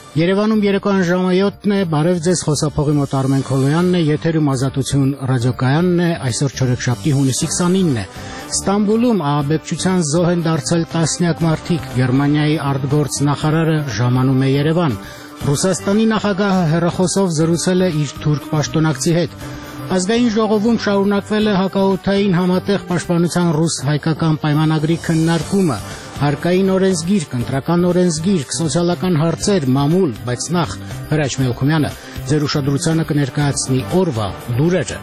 Երևանում երեկոյան ժամը 7-ն է, բարև ձեզ, խոսափողի մոտ Արմեն Քոլոյանն է, եթերում Ազատություն ռադիոկայանն է, այսօր չորեքշաբթի հունիսի 29-ն է։ Ստամբուլում ահաբեկչության զոհ են դարձել տասնյակ մարդիկ, Գերմանիայի արտգործ նախարարը ժամանում է Երևան, Ռուսաստանի նախագահը հեռախոսով զրուցել է իր թուրք պաշտոնակցի հետ։ Ազգային ժողովում շարունակվել է հակաօդային համատեղ պաշտպանության ռուս-հայկական պայմանագրի քննարկումը, հարկային օրենսգիրք, ընտրական օրենսգիրք, սոցիալական հարցեր, մամուլ, բայց նախ Հրաչ Մելքումյանը ձեր ուշադրությանը կներկայացնի օրվա լուրերը։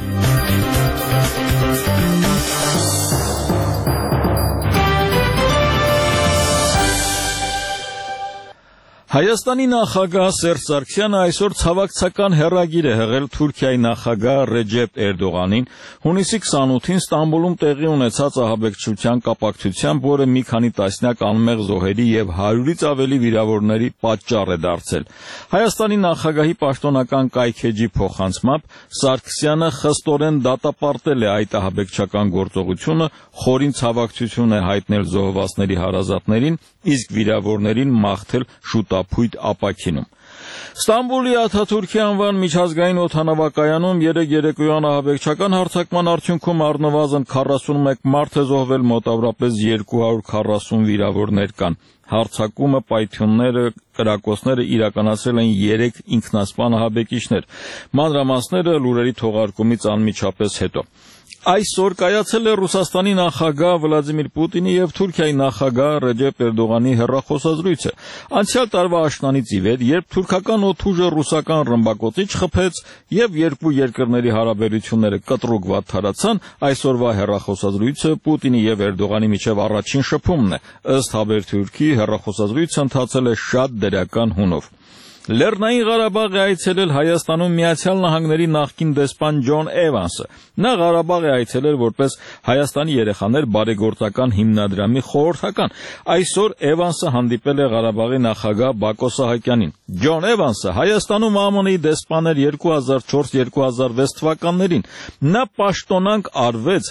Հայաստանի նախագահ Սերժ Սարգսյանը այսօր ցավակցական հեռագիր է հղել Թուրքիայի նախագահ Ռեջեփ Էրդողանին հունիսի 28-ին Ստամբուլում տեղի ունեցած ահաբեկչության կապակցությամբ, որը մի քանի տասնյակ անմեղ զոհերի եւ 100-ից ավելի վիրավորների պատճառ է դարձել։ Հայաստանի նախագահի պաշտոնական կայքէջի փոխանցմամբ Սարգսյանը խստորեն դատապարտել է այդ ահաբեկչական գործողությունը, խորին ցավակցություն է հայտնել զոհվածների հարազատներին, իսկ վիրավորներին մաղթել շուտապույտ ապաքինում։ Ստամբուլի Աթաթուրքի անվան միջազգային օդանավակայանում երեկոյան ահաբեկչական հարձակման արդյունքում առնվազն 41 մարդ է զոհվել, մոտավորապես 240 վիրավորներ կան։ Հարձակումը պայթյունները, կրակոցները իրականացրել են 3 ինքնասպան ահաբեկիչներ։ Մանրամասները լուրերի թողարկումից անմիջապես հետո։ Այսօր կայացել է Ռուսաստանի նախագահ Վլադիմիր Պուտինի եւ Թուրքիայի նախագահ Ռեջեփ Էրդողանի հեռախոսազրույցը։ Անցյալ տարվա աշնանից ի վեր, երբ թուրքական օդուժը ռուսական ռմբակոծիչ խփեց եւ երկու երկրների հարաբերությունները կտրուկ վատթարացան, այսօրվա հեռախոսազրույցը Պուտինի եւ Էրդողանի միջև առաջին շփումն է։ Ըստ Հաբերթյուրքի հեռախոսազրույցը ընթացել է շատ դրական հունով։ Լեռնային Ղարաբաղ է այցելել Հայաստանում Միացյալ Նահանգների նախկին դեսպան Ջոն Էվանսը։ Նա Ղարաբաղ է այցելել որպես Հայաստանի երեխաներ բարեգործական հիմնադրամի խորհրդական։ Այսօր Էվանսը հանդիպել է Ղարաբաղի նախագահ Բակո Սահակյանին։ Ջոն Էվանսը Հայաստանում ԱՄՆ-ի դեսպան էր 2004-2006 թվականներին։ Նա պաշտոնանկ արվեց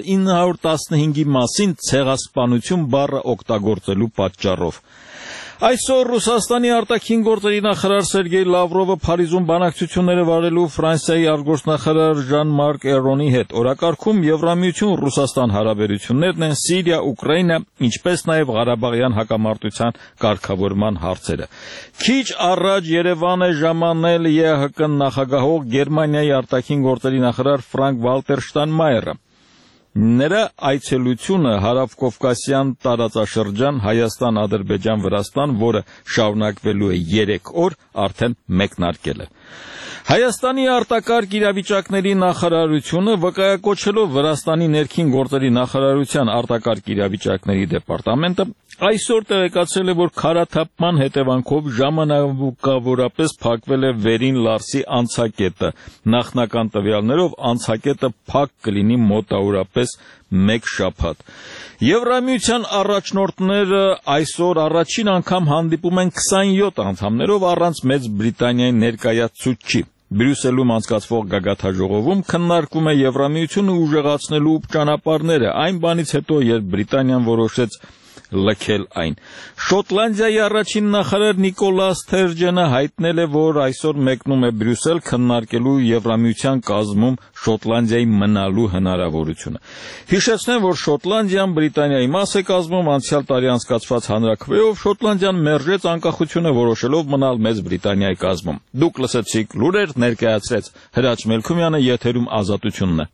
1915-ի մասին ցեղասպանություն բառը օգտագործելու պատճառով։ Այսօր Ռուսաստանի արտաքին գործերի նախարար Սերգեյ Լավրովը Փարիզում բանակցությունները վարելու Ֆրանսիայի արտգործնախարար Ժան-Մարկ Էրոնի հետ։ Օրակարգում Եվրամիություն-Ռուսաստան հարաբերություններն են, Սիրիա, Ուկրաինա, ինչպես նաև Ղարաբաղյան հակամարտության կարգավորման հարցերը։ Քիչ առաջ Երևան է ժամանել ԵԱՀԿ նախագահող Գերմանիայի արտաքին գործերի նախարար Ֆրանկ Վալտեր Շտայնմայերը։ Նրա այցելությունը հարավկովկասյան տարածաշրջան Հայաստան, Ադրբեջան, Վրաստան, որը շարունակվելու է 3 օր, արդեն մեկնարկել է։ Հայաստանի արտակարգ իրավիճակների նախարարությունը վկայակոչելով Վրաստանի ներքին գործերի նախարարության արտակարգ իրավիճակների դեպարտամենտը այսօր տեղեկացրել է, որ քարաթափման հետևանքով ժամանակավորապես փակվել է Վերին Լարսի անցակետը։ Նախնական տվյալներով անցակետը փակ կլինի մոտավորապես 1 շաբաթ։ Եվրամիության առաջնորդները այսօր առաջին անգամ հանդիպում են 27 անդամներով առանց Մեծ Բրիտանիայի ներկայացուցչի։ Բրյուսելում անցկացվող գագաթաժողովում քննարկվում է Եվրամիությունը ուժեղացնելու ճանապարհները, այն բանից հետո, երբ Բրիտանիան որոշեց լքել այն։ Շոտլանդիայի առաջին նախարար Նիկոլա Սթերջենը հայտնել է, որ այսօր մեկնում է Բրյուսել քննարկելու Եվրամիության կազմում Շոտլանդիայի մնալու հնարավորությունը։ Հիշեցնեմ, որ Շոտլանդիան Բրիտանիայի մաս է կազմում, անցյալ տարի անցկացված հանրաքվեով Շոտլանդիան մերժեց անկախությունը, որոշելով մնալ Մեծ Բրիտանիայի կազմում։ Դուք լսեցիք լուրեր, ներկայացրեց Հրաչ Մելքումյանը, եթերում Ազատությունն է։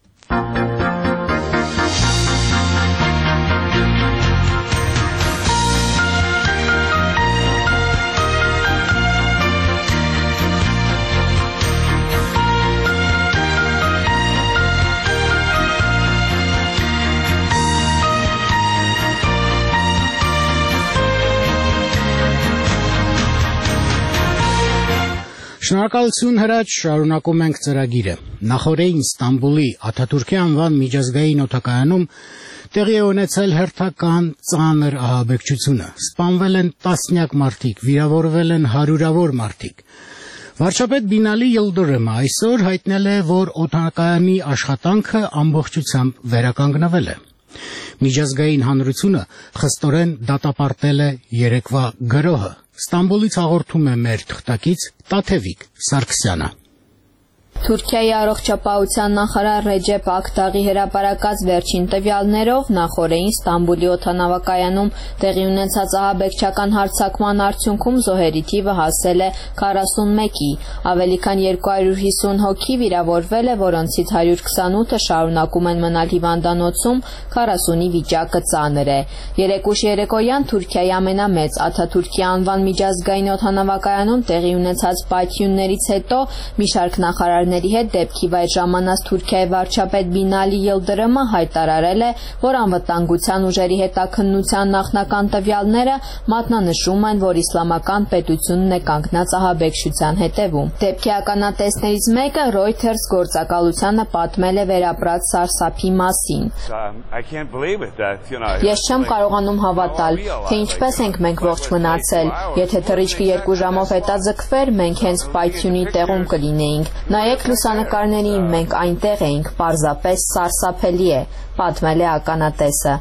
Շնորհակալություն Հրաչ, շարունակում ենք ծրագիրը։ Նախորդին Ստամբուլի Աթաթուրքի անվան միջազգային օդակայանում տեղի է ունեցել հերթական ծանր ահաբեկչությունը։ Սպանվել են տասնյակ մարդիկ, վիրավորվել են հարյուրավոր մարդիկ։ Վարչապետ Բինալի Յիլդիրոմը այսօր հայտնել է, որ օդակայանի աշխատանքը ամբողջությամբ վերականգնվել է։ Միջազգային հանրությունը խստորեն դատապարտել է երեկվա գրոհը։ Ստամբուլից հաղորդում է մեր թղթակից Տաթևիկ Սարգսյանը։ Թուրքիայի առողջապահության նախարար Ռեջեփ Ակտաղի հրապարակած վերջին տվյալներով նախորդին Ստամբուլի օդանավակայանում տեղի ունեցած ահաբեկչական հարձակման արդյունքում զոհերի թիվը հասել է 41-ի, ավելի քան 250 հոգի վիրավորվել է, որոնցից 128-ը շարունակում են մնալ հիվանդանոցում, 40-ի վիճակը ծանր է։ Երեկուշ երեկոյան Թուրքիայի ամենամեծ Աթաթուրքի անվան միջազգային օդանավակայանում տեղի ունեցած պայթյուններից հետո մի շարք նախարարներ հետ դեպքի վայր ժամանած Թուրքիայի վարչապետ Բինալի Յիլդրիմը հայտարարել է, որ անվտանգության ուժերի հետաքննության նախնական տվյալները մատնանշում են, որ իսլամական պետությունն է կանգնած ահաբեկչության հետևում։ Դեպքի ականատեսներից մեկը Reuters գործակալությանը պատմել է վերապրած սարսափի մասին։ Ես չեմ կարողանում հավատալ, թե ինչպես ենք մենք ողջ մնացել։ Եթե թռիչքը 2 ժամով հետաձգվեր, մենք հենց պայթյունի տեղում կլինեինք։ Նայեք լուսանկարներին, մենք այնտեղ էինք, պարզապես սարսափելի է, պատմել է ականատեսը։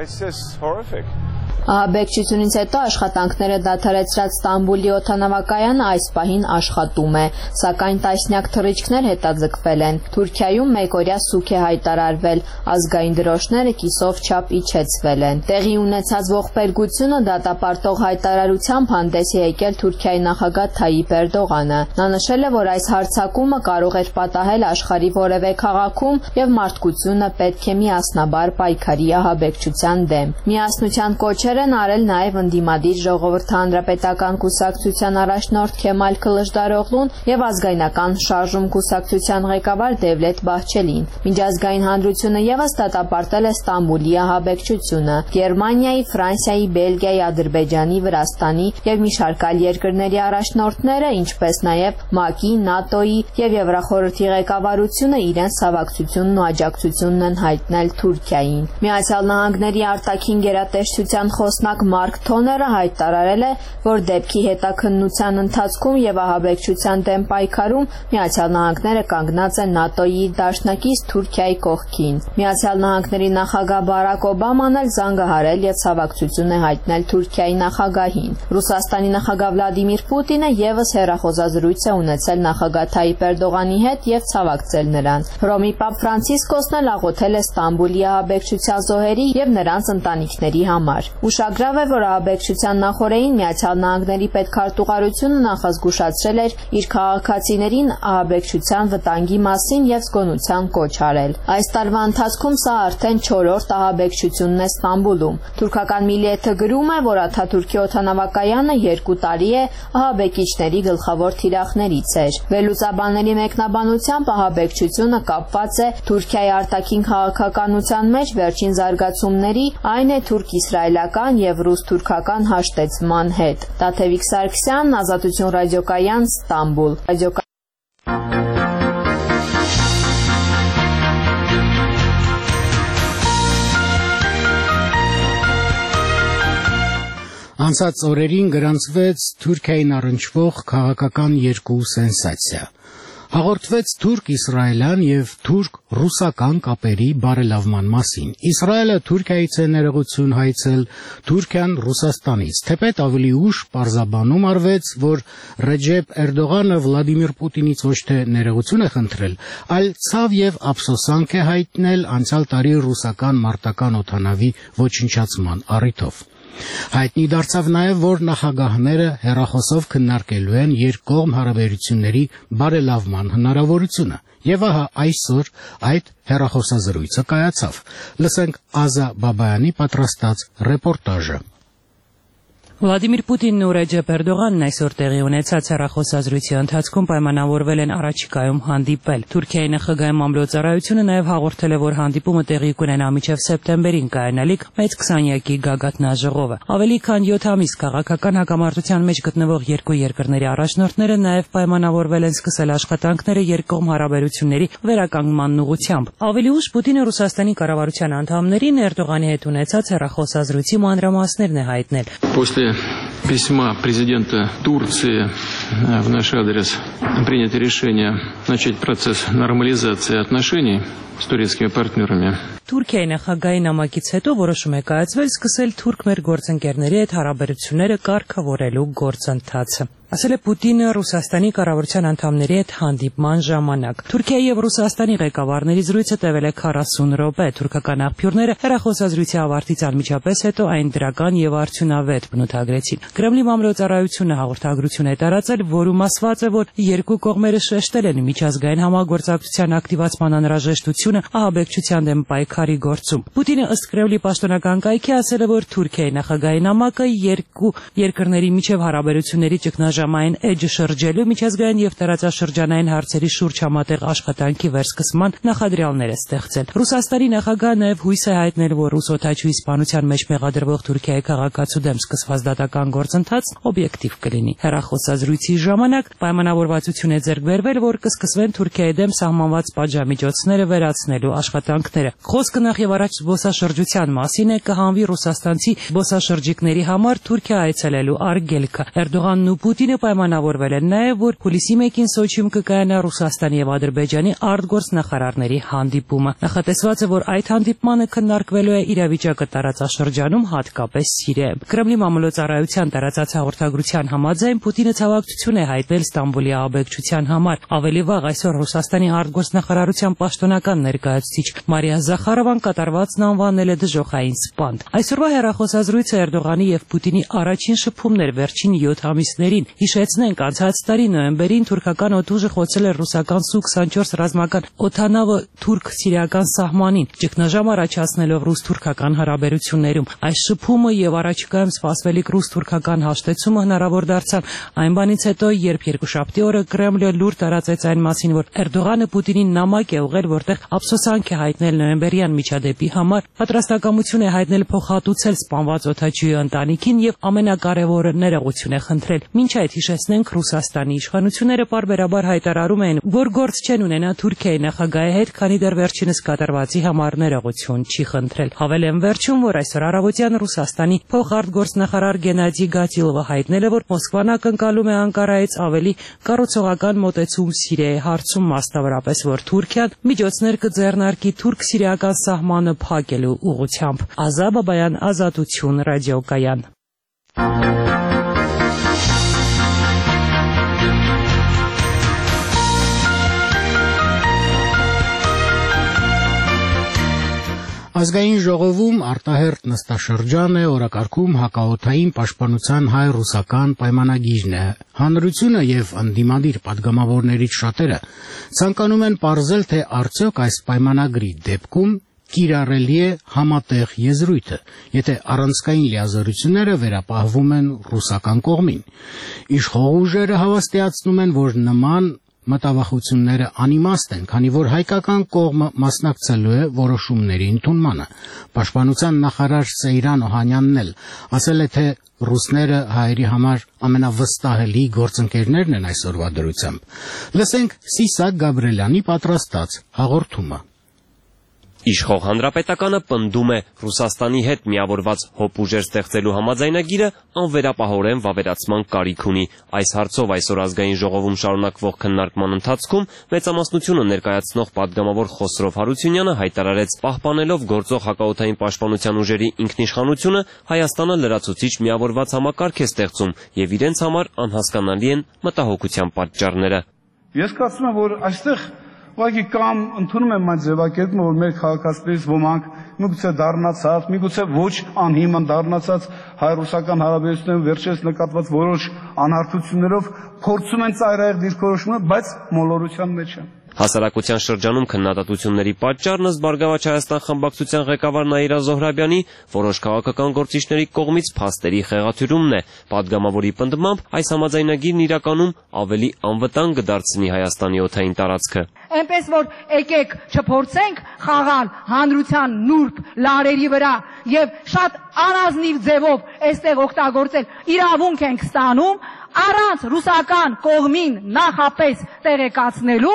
Ահաբեկչությունից հետո աշխատանքները դադարեցրած Ստամբուլի օդանավակայանը այս պահին աշխատում է, սակայն տասնյակ թռիչքներ հետաձգվել են։ Թուրքիայում մեկօրյա սուգ է հայտարարվել, ազգային դրոշները կիսով չափ իջեցվել են։ Տեղի ունեցած ողբերգությունը դատապարտող հայտարարությամբ հանդես է եկել Թուրքիայի նախագահ Թայիպ Էրդողանը։ Նա նշել է, որ այս հարձակումը կարող էր պատահել աշխարհի որևէ քաղաքում եւ մարդկությունը պետք է միասնաբար պայքարի ահաբեկչության դեմ։ Միասնության կոչեր են արել նաև ընդդիմադիր Ժողովուրդ հանրապետական կուսակցության առաջնորդ Քեմալ Քլիչդարօղլուն եւ ազգայնական շարժում կուսակցության ղեկավար Դևլետ Բահչելին։ Միջազգային հանրությունը եւս դատապարտել է Ստամբուլի ահաբեկչությունը։ Գերմանիայի, Ֆրանսիայի, Բելգիայի, Ադրբեջանի, Վրաստանի եւ մի շարք այլ երկրների առաջնորդները, ինչպես նաև ՄԱԿ-ի, ՆԱՏՕ-ի եւ Եվրախորհրդի ղեկավարությունը իրենց հավակցությունն ու աջակցությունն են հայտնել Թուրքիային։ Միացյալ Նահանգների արտաքին գերատեսչության խոսնակ Մարկ Թոները հայտարարել է, որ դեպքի հետաքննության ընթացքում եւ ահաբեկչության դեմ պայքարում Միացյալ Նահանգները կանգնած են ՆԱՏՕ-ի դաշնակից Թուրքիայի կողքին։ Միացյալ Նահանգների նախագահ Բարակ Օբաման էլ զանգահարել եւ ցավակցություն է հայտնել Թուրքիայի նախագահին։ Ռուսաստանի նախագահ Վլադիմիր Պուտինը եւս հեռախոսազրույց է ունեցել նախագահ Թայիպ Էրդողանի հետ եւ ցավակցել նրան։ Հռոմի Պապ Ֆրանցիսկոսն էլ աղոթել է Ստամբուլի ահաբեկչության զոհերի եւ նրանց ընտանիքների համար։ Ուշագրավ է, որ ահաբեկչության նախօրեին Միացյալ Նահանգների պետքարտուղարությունը նախազգուշացրել էր իր քաղաքացիներին ահաբեկչության վտանգի մասին եւ զգոնության կոչ արել։ Այս տարվա ընթացքում սա արդեն 4-րդ ահաբեկչությունն է Ստամբուլում։ Թուրքական Միլիեթը գրում է, որ Աթաթուրքի օդանավակայանը 2 տարի է ահաբեկիչների գլխավոր թիրախներից էր։ Վերլուծաբանների մեկնաբանությամբ ահաբեկչությունը կապված է Թուրքիայի արտաքին քաղաքականության մեջ վերջին զարգացումների, այն է թուրք-իսրայելական եւ ռուս-թուրքական հաշտեցման հետ։ Տաթևիկ Սարգսյան, Ազատություն ռադիոկայան, Ստամբուլ։ Անցած օրերին գրանցվեց Թուրքիային առնչվող քաղաքական 2 սենսացիա։ Հաղորդվեց թուրք-իսրայելյան եւ թուրք-ռուսական կապերի բարելավման մասին։ Իսրայելը Թուրքիայից է ներողություն հայցել, Թուրքիան Ռուսաստանից։ Թեպետ ավելի ուշ պարզաբանում արվեց, որ Ռեջեփ Էրդողանը Վլադիմիր Պուտինից ոչ թե ներողություն է խնդրել, այլ ցավ եւ ափսոսանք է հայտնել անցյալ տարի ռուսական մարտական օդանավի ոչնչացման առիթով։ Հայտնի դարձավ նաև, որ նախագահները հեռախոսով քննարկելու են երկկողմ հարաբերությունների բարելավման հնարավորությունը։ Եվ ահա այսօր այդ հեռախոսազրույցը կայացավ։ Լսենք Ազա Բաբայանի պատրաստած ռեպորտաժը։ Վլադիմիր Պուտինն ու Ռեջեփ Էրդողանն այսօր տեղի ունեցած հեռախոսազրույցի ընթացքում պայմանավորվել են առաջիկայում հանդիպել։ Թուրքիայի ՆԽԳ մամլոյցարայությունը նաև հաղորդել է, որ հանդիպումը տեղի կունենա մինչև սեպտեմբերին կայանալիք մեծ 20-յակի գագաթնաժողովը։ Ավելի քան 7 ամիս քաղաքական հակամարտության մեջ գտնվող երկու երկրների առաջնորդները նաև պայմանավորվել են սկսել աշխատանքները երկկողմ հարաբերությունների վերականգնման ուղղությամբ։ Ավելի ուշ Պուտինը Ռուսաստանի կառավարության անդամներին Էրդողանի հետ ունեցած հեռախոսազրույցի մանրամասներն է հայտնել։ После письма президента Турции в наш адрес принято решение начать процесс нормализации отношений с турецкими партнерами. Թուրքիայի նախագահի նամակից հետո որոշում է կայացվել սկսել թուրք մեր գործընկերների հետ հարաբերությունները կարգավորելու գործընթացը։ Ասել է Պուտինը Ռուսաստանի կառավարության անդամների հետ հանդիպման ժամանակ։ Թուրքիայի եւ Ռուսաստանի ղեկավարների զրույցը տևել է 40 րոպե։ Թուրքական աղբյուրները հեռախոսազրույցի ավարտից անմիջապես հետո այն դրական եւ արդյունավետ բնութագրեցին։ Կրեմլի մամլոյցարայությունը հաղորդագրություն է տարածել, որում ասված է, որ երկու կողմերը շեշտել են միջազգային համագործակցության ակտիվացման անհրաժեշտությունը ահաբեկչության դեմ պայքարի գործում։ Պուտինը ըստ Կրեմլի պաշտոնական կայքի ասել է, որ Թուրքիայի նախագահի նամակը երկու երկրների միջև հարաբերությունների ճգնաժամային էջը շրջելու միջազգային եւ տարածաշրջանային հարցերի շուրջ համատեղ աշխատանքի վերսկսման նախադրյալներ է ստեղծել։ Ռուսաստանի նախագահը նաեւ հույս է հայտնել, որ ռուս օդաչուի սպանության մեջ մեղադրվող Թուրքիայի քաղաքացու դեմ սկսված դատական գործընթացն օբյեկտիվ կլինի։ Հեռախոսազրույցի ժամանակ պայմանավորվածություն է ձեռք բերվել, որ կսկսվեն Թուրքիայի դեմ սահմանված պատժամիջոցները վերացնելու աշխատանքները։ Խոսքը նախ եւ առաջ զբոսաշրջության մասին է, կհանվի ռուսաստանցի զբոսաշրջիկների համար Թուրքիա այցելելու արգելքը։ Էրդողանն ու Պուտինը պայմանավորվել են նաեւ, որ հուլիսի 1-ին Սոչիում կկայանա Ռուսաստանի եւ Ադրբեջանի արտգործնախարարների հանդիպումը։ Նախատեսված է, որ այդ հանդիպմանը քննարկվելու է իրավիճակը տարածաշրջանում, հատկապես Սիրիայում։ Կրեմլի մամլոյցարայության տարածած հաղորդագրության համաձայն Պուտինը ցավակցություն է հայտնել Ստամբուլի ահաբեկչության համար։ Ավելի վաղ այսօր Ռուսաստանի արտգործնախարարության պաշտոնական ներկայացուցիչ Մարիա Զախարովան կատարվածն անվանել է դժոխային սպանդ։ Այսօրվա հեռախոսազրույցը Էրդողանի եւ Պուտինի առաջին շփումներ վերջին 7 ամիսներին։ Հիշեցնենք, անցած տարի նոյեմբերին թուրքական օդուժը խոցել էր ռուսական Su-24 ռազմական օդանավը թուրք-սիրիական սահմանին, ճգնաժամ առաջացնելով ռուս-թուրքական հարաբերություններում։ Այս շփումը եւ առաջիկայում սպասվելիք ռուս-թուրքական հաշտեցումը հնարավոր դարձան այն բանից հետո, երբ երկուշաբթի օրը Կրեմլը լուր տարածեց այն մասին, որ Էրդողանը Պուտինին նամակ է ուղղել, որտեղ ափսոսանք է հայտնել նոյեմբերյան միջադեպի համար, պատրաստակամություն է հայտնել փոխհատուցել սպանված օդաչուի ընտանիքին եւ ամենակարևորը ներողություն է խնդրել։ Մինչ այդ հիշեցնենք, Ռուսաստանի իշխանությունները պարբերաբար հայտարարում են, որ գործ չեն ունենա Թուրքիայի նախագահի հետ, քանի դեռ վերջինս կատարվածի համար ներողություն չի խնդրել։ Հավելեմ վերջում, որ այսօր առավոտյան Ռուսաստանի փոխարտգործնախարար Գենադի Գատիլովը հայտնել է, որ Մոսկվան ակնկալում է Անկարայից ավելի կառուցողական մոտեցում Սիրիայի հարցում, մասնավորապես, որ Թուրքիան միջոցներ կձեռնարկի թուրք-սիրիական սահմանը փակելու ուղղությամբ։ Ազա Բաբայան, Ազատություն, ռադիոկայան։ Ազգային ժողովում արտահերթ նստաշրջան է, օրակարգում հակաօդային պաշտպանության հայ-ռուսական պայմանագիրն է։ Հանրությունը եւ ընդդիմադիր падգամավորներից շատերը ցանկանում են պարզել, թե արդյոք այս պայմանագրի դեպքում կիրառելի է համատեղ եզրույթը, եթե առանցքային լիազորությունները վերապահվում են ռուսական կողմին։ Իշխող ուժերը հավաստիացնում են, որ նման մտավախությունները անիմաստ են, քանի որ հայկական կողմը մասնակցելու է որոշումների ընդունմանը։ Պաշտպանության նախարար Սեյրան Օհանյանն էլ ասել է, թե ռուսները հայերի համար ամենավստահելի գործընկերներն են այսօրվա դրությամբ։ Լսենք Սիսակ Գաբրելյանի պատրաստած հաղորդումը։ Իշխող հանրապետականը պնդում է Ռուսաստանի հետ միավորված հոպուժեր ստեղծելու համաձայնագիրը անվերապահորեն վավերացման կարիք ունի։ Այս հարցով այսօր ազգային ժողովում շարունակվող քննարկման ընթացքում մեծամասնությունը ներկայացնող падգամավոր Խոսրով Հարությունյանը հայտարարեց, պահպանելով գործող հակաօդային պաշտպանության ուժերի ինքնիշխանությունը, Հայաստանը լրացուցիչ միավորված համակարգ է ստեղծում եւ իրենց համար անհասկանալի են մտահոգության պատճառները։ Ես կարծում եմ, որ այստեղ ուղղակի կամ ընդունում եմ այդ ձևակերպումը, որ մեր քաղաքացիներից ոմանք միգուցե դառնացած, միգուցե ոչ անհիմն դառնացած հայ-ռուսական հարաբերություններում վերջերս նկատված որոշ անհարթություններով փորձում են ծայրահեղ դիրքորոշումը, բայց մոլորության մեջ են։ Հասարակության շրջանում քննադատությունների պատճառն ըստ Բարգավաճ Հայաստան խմբակցության ղեկավար Նաիրա Զոհրաբյանի որոշ քաղաքական գործիչների կողմից փաստերի խեղաթյուրումն է։ Падգամավորի պնդմամբ այս համաձայնագիրն իրականում ավելի անվտանգ կդարձնի Հայաստանի օդային տարածքը։ Այնպես որ եկեք չփորձենք խաղալ հանրության նուրբ լարերի վրա եւ շատ անազնիվ ձևով այստեղ օգտագործել իրավունք ենք ստանում առանց ռուսական կողմին նախապես տեղեկացնելու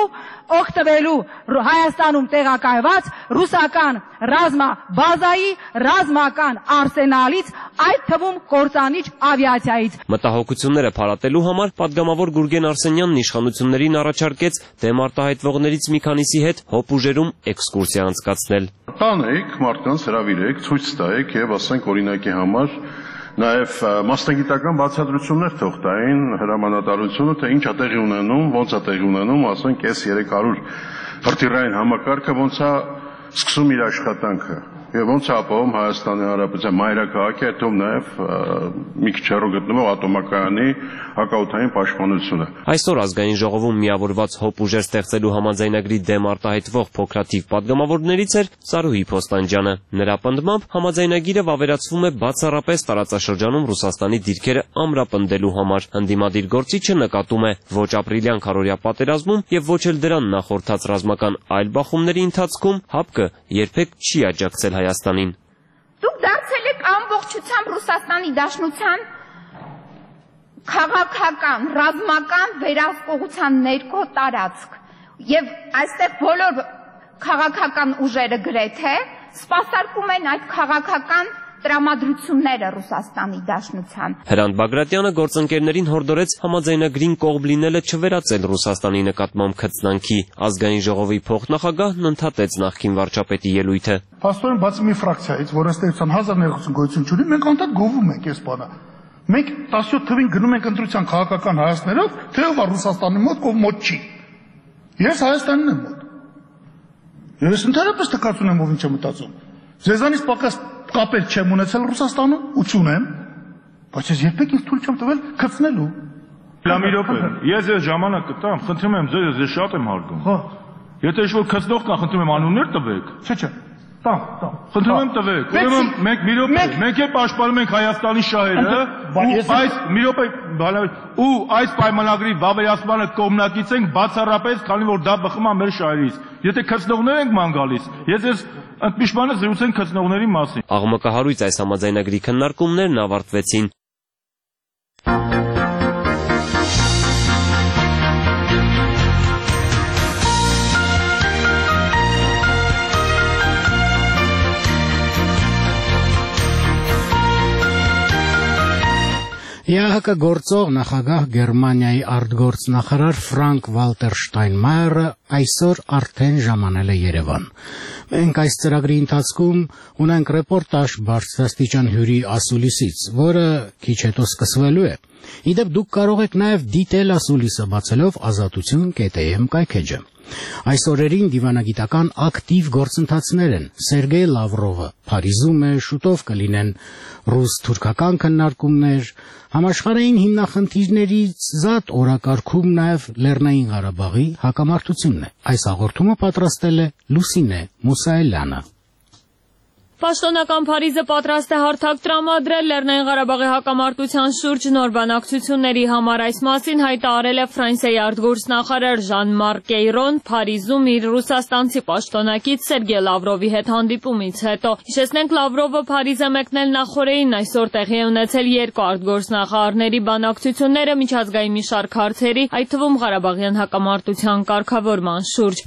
օգտվելու Հայաստանում տեղակայված ռուսական ռազմաբազայի ռազմական արսենալից, այդ թվում կործանիչ ավիացիայից։ Մտահոգությունները փարատելու համար պատգամավոր Գուրգեն Արսենյանն իշխանություններին առաջարկեց դեմ արտահայտվողներից մի քանիսի հետ հոպուժերում էքսկուրսիա անցկացնել։ Տանեք, մարդկանց հրավիրեք, ցույց տայեք եւ ասենք օրինակի համար նաև մասնագիտական բացատրություններ թող տային հրամանատարությունը, թե ինչ է տեղի ունենում, ոնց է տեղի ունենում, ասենք այս 300 հրթիռային համակարգը ոնց է սկսում իր աշխատանքը եւ ոնց է ապահովում Հայաստանի Հանրապետության մայրաքաղաքի, այդ թվում նաև մի քիչ հեռու գտնվող ատոմակայանի հակաօդային պաշտպանությունը։ Այսօր ազգային ժողովում միավորված հոպուժեր ստեղծելու համաձայնագրի դեմ արտահայտվող փոքրաթիվ պատգամավորներից էր Սարուհի Փոստանջյանը։ Նրա պնդմամբ համաձայնագիրը վավերացվում է բացառապես տարածաշրջանում Ռուսաստանի դիրքերը ամրապնդելու համար։ Ընդդիմադիր գործիչը նկատում է ոչ ապրիլյան քարոզիա պատերազմում եւ ոչ էլ դրան նախորդած ռազմական այլ բախումների ընթացքում ՀԱՊԿ երբեք չի աջակցել Հայաստանին։ Դուք դարձել եք ամբողջությամբ Ռուսաստանի Դաշնության քաղաքական, ռազմական վերահսկողության ներքո տարածք եւ այստեղ բոլոր քաղաքական ուժերը գրեթե սպասարկում են այդ քաղաքական տրամադրությունները Ռուսաստանի Դաշնության։ Հրանտ Բագրատյանը գործընկերներին հորդորեց համաձայնագրին կողմ լինելը չվերածել Ռուսաստանի նկատմամբ քծնանքի։ Ազգային ժողովի փոխնախագահն ընդհատեց նախկին վարչապետի ելույթը։ Փաստորեն բացի մի ֆրակցիայից, որ ըստ էության 1000 ներողություն գոյություն չունի, մենք անդադ գովում ենք այս բանը։ Մենք 17 թվին գնում ենք ընտրության քաղաքական հայացքներով, թե ով է Ռուսաստանի մոտ, ով մոտ չի։ Ես Հայաստանին եմ մոտ։ Ես ընդհանրապես տկած ունեմ, ով ինչ է մտածում։ Ձեզանից պակաս կապել չեմ ունեցել Ռուսաստանում ու չունեմ, բայց ես երբեք ինձ թույլ չեմ տվել քծնելու։ Լամի րոպե, ես ձեզ ժամանակ կտամ, խնդրում եմ ձեզ, ես շատ եմ հարգում։ Հա։ Եթե ինչ-որ քծնող կա, խնդրում եմ անուններ տվեք։ Չէ։ Տամ։ Խնդրում եմ տվեք։ Ուրեմն մենք մի րոպե, մենք էլ պաշտպանում ենք Հայաստանի շահերը, ու այս մի րոպե, ու այս պայմանագրի վավերացմանը կողմնակից ենք բացառապես, քանի որ դա բխում է մեր շահերից։ Եթե քծնողներ ենք ման գալիս, ես ընդմիջմանը զրուցենք քծնողների մասին։ Աղմկահարույց այս համաձայնագրի քննարկումներն ավարտվեցին։ ԵԱՀԿ գործող նախագահ Գերմանիայի արտգործնախարար Ֆրանկ Վալտեր Շտայնմայերը այսօր արդեն ժամանել է Երևան։ Մենք այս ծրագրի ընթացքում ունենք ռեպորտաժ բարձրաստիճան հյուրի ասուլիսից, որը քիչ հետո սկսվելու է։ Իդեպ դուք կարող եք նաև դիտել ասուլիսը բացելով azatutun.am կայքեջը։ Այս օրերին դիվանագիտական ակտիվ գործընթացներ են։ Սերգեյ Լավրովը Փարիզում է, շուտով կլինեն ռուս-թուրքական քննարկումներ, համաշխարհային հիմնախնդիրներից զատ օրակարգում նաև Լեռնային Ղարաբաղի հակամարտությունն է։ Այս հաղորդումը պատրաստել է Լուսինե Մուսայելյանը։ Պաշտոնական Փարիզը պատրաստ է հարթակ տրամադրել Լեռնային Ղարաբաղի հակամարտության շուրջ նոր բանակցությունների համար։ Այս մասին հայտարարել է Ֆրանսիայի արտգործնախարար Ժան-Մարկ Էյրոն Փարիզում իր ռուսաստանցի պաշտոնակից Սերգեյ Լավրովի հետ հանդիպումից հետո։ Հիշեցնենք, Լավրովը Փարիզ է մեկնել նախորդին այսօր տեղի է ունեցել երկու արտգործնախարարների բանակցությունները միջազգային մի շարք հարցերի, այդ թվում Ղարաբաղյան հակամարտության կարգավորման շուրջ։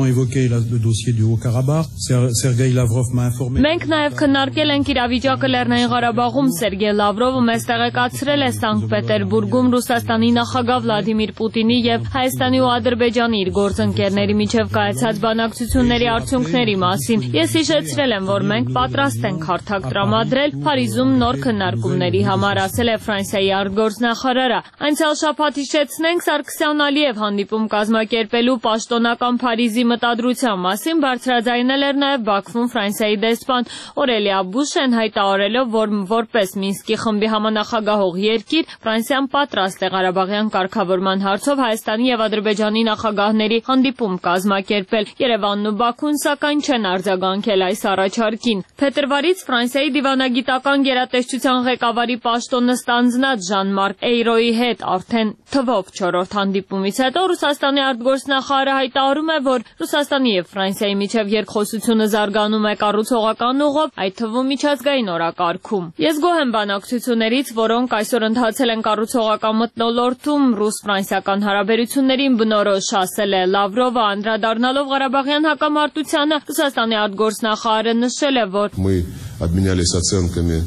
Մենք նաև քննարկել ենք իրավիճակը Լեռնային Ղարաբաղում։ Սերգեյ Լավրովը մեզ տեղեկացրել է Սանկտ Պետերբուրգում Ռուսաստանի նախագահ Վլադիմիր Պուտինի եւ Հայաստանի ու Ադրբեջանի իր գործընկերների միջև կայացած բանակցությունների արդյունքների մասին։ Ես հիշեցրել եմ, որ մենք պատրաստ ենք հարթակ տրամադրել Փարիզում նոր քննարկումների համար, ասել է Ֆրանսիայի արտգործնախարարը։ Անցյալ շաբաթ հիշեցնենք Սարգսյան Ալիև հանդիպում կազմակերպելու պաշտոնական Փարիզի մտադրության մասին բարձրաձայնել էր նաև Բաքվում Ֆրանսիայի դեսպան Օրելիա Բուշեն, հայտարարելով, որ որպես Մինսկի խմբի համանախագահող երկիր Ֆրանսիան պատրաստ է Ղարաբաղյան կարգավորման հարցով Հայաստանի եւ Ադրբեջանի նախագահների հանդիպում կազմակերպել։ Երևանն ու Բաքուն սակայն չեն արձագանքել այս առաջարկին։ Փետրվարից Ֆրանսիայի դիվանագիտական գերատեսչության ղեկավարի պաշտոնը ստանձնած Ժան-Մարկ Էյրոյի հետ արդեն թվով 4-րդ հանդիպումից հետո Ռուսաստանի արտգործնախարարը հայտարարում է, որ Ռուսաստանի եւ Ֆրանսիայի միջև երկխոսությունը զարգանում է կառուցողական ուղով, այդ թվում միջազգային օրակարգում։ Ես գոհ եմ բանակցություններից, որոնք այսօր ընթացել են կառուցողական մթնոլորտում, ռուս-ֆրանսիական հարաբերություններին բնորոշ, ասել է Լավրովը, անդրադառնալով Ղարաբաղյան հակամարտությանը։ Ռուսաստանի արտգործնախարարը նշել է, որ мы обменялись оценками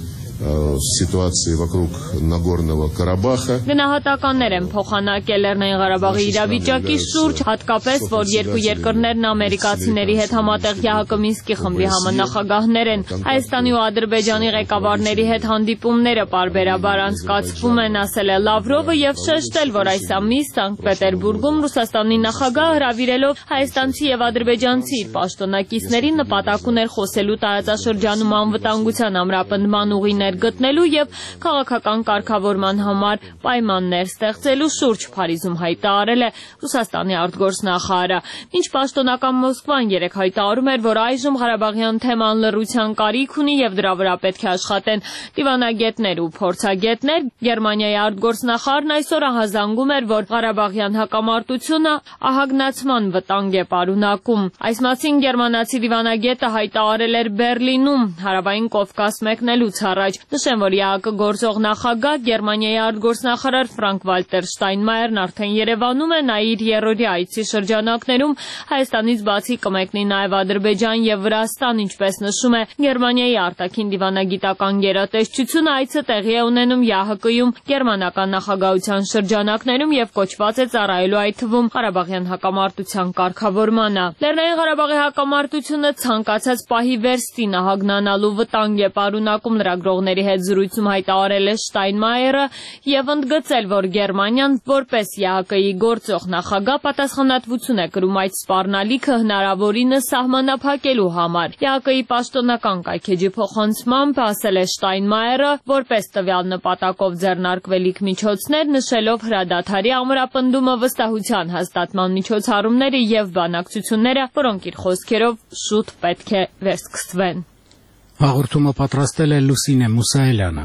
ситуации вокруг Нагорного Карабаха. Գնահատականներ են փոխանակել Լեռնային Ղարաբաղի իրավիճակի շուրջ, հատկապես, որ երկու երկրներն ամերիկացիների հետ համատեղ ՀՀԿ Մինսկի խմբի համանախագահներ են։ Հայաստանի ու Ադրբեջանի ղեկավարների հետ հանդիպումները պարբերաբար անցկացվում են, ասել է Լավրովը եւ շեշտել, որ այս ամիս Սանկտ Պետերբուրգում Ռուսաստանի նախագահը հրավիրելով հայաստանցի եւ ադրբեջանցի իր պաշտոնակիցներին նպատակ ուներ խոսելու տարածաշրջանում անվտանգության ամրապնդման ուղիներ գտնելու եւ քաղաքական կարգավորման համար պայմաններ ստեղծելու շուրջ Փարիզում հայտարարել է Ռուսաստանի արտգործնախարարը։ Մինչ պաշտոնական Մոսկվան երեկ հայտարարում էր, որ այժմ Ղարաբաղյան թեման լռության կարիք ունի եւ դրա վրա պետք է աշխատեն դիվանագետներ ու փորձագետներ, Գերմանիայի արտգործնախարարն այսօր ահազանգում էր, որ Ղարաբաղյան հակամարտությունը ահագնացման վտանգ է պարունակում։ Այս մասին գերմանացի դիվանագետը հայտարարել էր Բերլինում Հարավային Կովկաս մեկնելուց առաջ։ Նշեմ, որ ԵԱԿ գործող նախագահ Գերմանիայի արտգործնախարար Ֆրանկ-Վալտեր Շտայնմայերն արդեն Երևանում է, նա իր երրորդյա այցի շրջանակներում Հայաստանից բացի կմեկնի նաև Ադրբեջան եւ Վրաստան, ինչպես նշում է Գերմանիայի արտաքին դիվանագիտական գերատեսչությունը, այցը տեղի է ունենում ՀՀԿ-ում գերմանական նախագահության շրջանակներում եւ կոչված է ծառայելու այդ թվում Ղարաբաղյան հակամարտության կարգավորմանը։ Լեռնային Ղարաբաղի հակամարտությունը ցանկացած պահի վերստին ահագնանալու վտանգ է պարունակում, լրագրողների հետ զրույցում հայտարարել է Շտայնմայերը եւ ընդգծել, որ Գերմանիան որպես ՀՀԿ-ի գործող նախագահ պատասխանատվություն է կրում այդ սպառնալիքը հնարավորինս սահմանափակելու համար։ ՀՀԿ-ի պաշտոնական կայքեջի փոխանցմամբ ասել է Շտայնմայերը, որպես տվյալ նպատակով ձեռնարկվելիք միջոցներ, նշելով հրադադարի ամրապնդումը, վստահության հաստատման միջոցառումները եւ բանակցությունները, որոնք իր խոսքերով շուտ պետք է վերսկսվեն։ Հաղորդումը պատրաստել է Լուսինե Մուսայելյանը։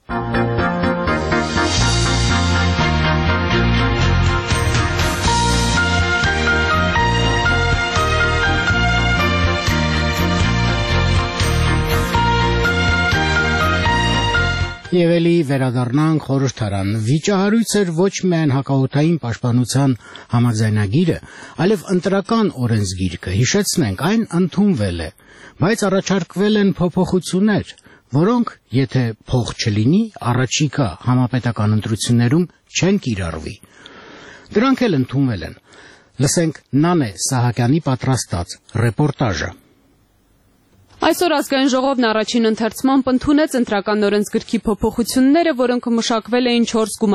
Եվ էլի վերադառնանք խորհրդարան։ Վիճահարույց էր ոչ միայն հակաօդային պաշտպանության համաձայնագիրը, այլև ընտրական օրենսգիրքը։ Հիշեցնենք, այն ընդունվել է, բայց առաջարկվել են փոփոխություններ, որոնք, եթե փող չլինի, առաջիկա համապետական ընտրություններում չեն կիրառվի։ Դրանք էլ ընդունվել են։ Լսենք Նանե Սահակյանի պատրաստած ռեպորտաժը։ Այսօր ազգային ժողովն առաջին ընթերցմամբ ընդունեց ընտրական օրենսգրքի փոփոխությունները, որոնք մշակվել էին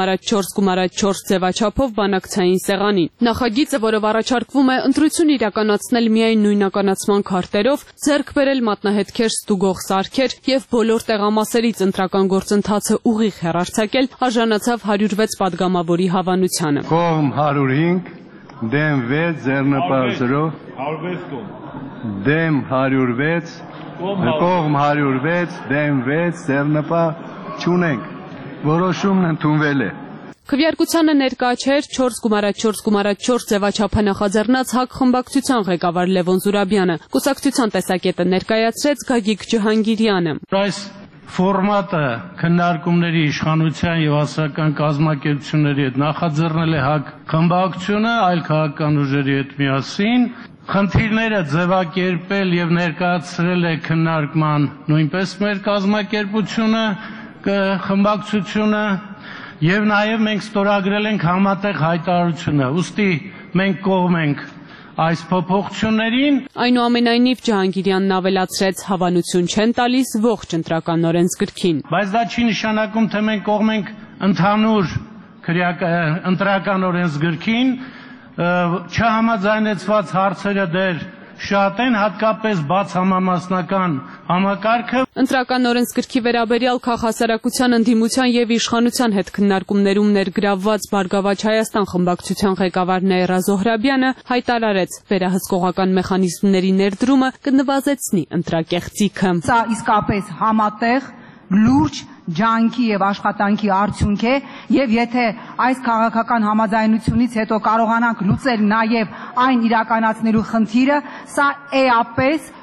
4x4x4 ձևաչափով բանակցային սեղանին։ Նախագիծը, որով առաջարկվում է ընտրություն իրականացնել միայն նույնականացման քարտերով, ձեռք բերել մատնահետքեր ստուգող սարքեր եւ բոլոր տեղամասերից ընտրական գործընթացը ուղիղ հեռարձակել, արժանացավ 106 падգամավորի հավանությանը։ Կողմ 105, դեմ 6, ձեռնպահ 0, 106 կողմ, դեմ 106, կողմ 106, դեմ 6, ձեռնպահ չունենք։ Որոշումն ընդունվել է։ Քվեարկությանը ներկա չէր 4x4x4 ձևաչափը նախաձեռնած ՀԱԿ խմբակցության ղեկավար Լևոն Զուրաբյանը։ Կուսակցության տեսակետը ներկայացրեց Գագիկ Ջհանգիրյանը։ Այս ֆորմատը քննարկումների իշխանության եւ ասական կազմակերպությունների հետ նախաձեռնել է ՀԱԿ խմբակցությունը, այլ քաղաքական ուժերի հետ միասին։ Խնդիրները ձևակերպել եւ ներկայացրել է քննարկման նույնպես մեր կազմակերպությունը, խմբակցությունը եւ նաեւ մենք ստորագրել ենք համատեղ հայտարարությունը։ Ուստի մենք կողմ ենք այս փոփոխություններին։ Այնուամենայնիվ Ջհանգիրյանն ավելացրեց, հավանություն չեն տալիս ողջ ընտրական օրենսգրքին։ Բայց դա չի նշանակում, թե մենք կողմ ենք ընդհանուր ընտրական օրենսգրքին, չհամաձայնեցված հարցերը դեռ շատ են, հատկապես բաց համամասնական համակարգը։ Ընտրական օրենսգրքի վերաբերյալ քաղաքասարակության ընդդիմության եւ իշխանության հետ քննարկումներում ներգրավված Բարգավաճ Հայաստան խմբակցության ղեկավար Նաիրա Զոհրաբյանը հայտարարեց, վերահսկողական մեխանիզմների ներդրումը կնվազեցնի ընտրակեղծիքը։ Սա իսկապես համատեղ լուրջ ջանքի եւ աշխատանքի արդյունք է, եւ եթե այս քաղաքական համաձայնությունից հետո կարողանանք լուծել նաեւ այն իրականացնելու խնդիրը, սա էապես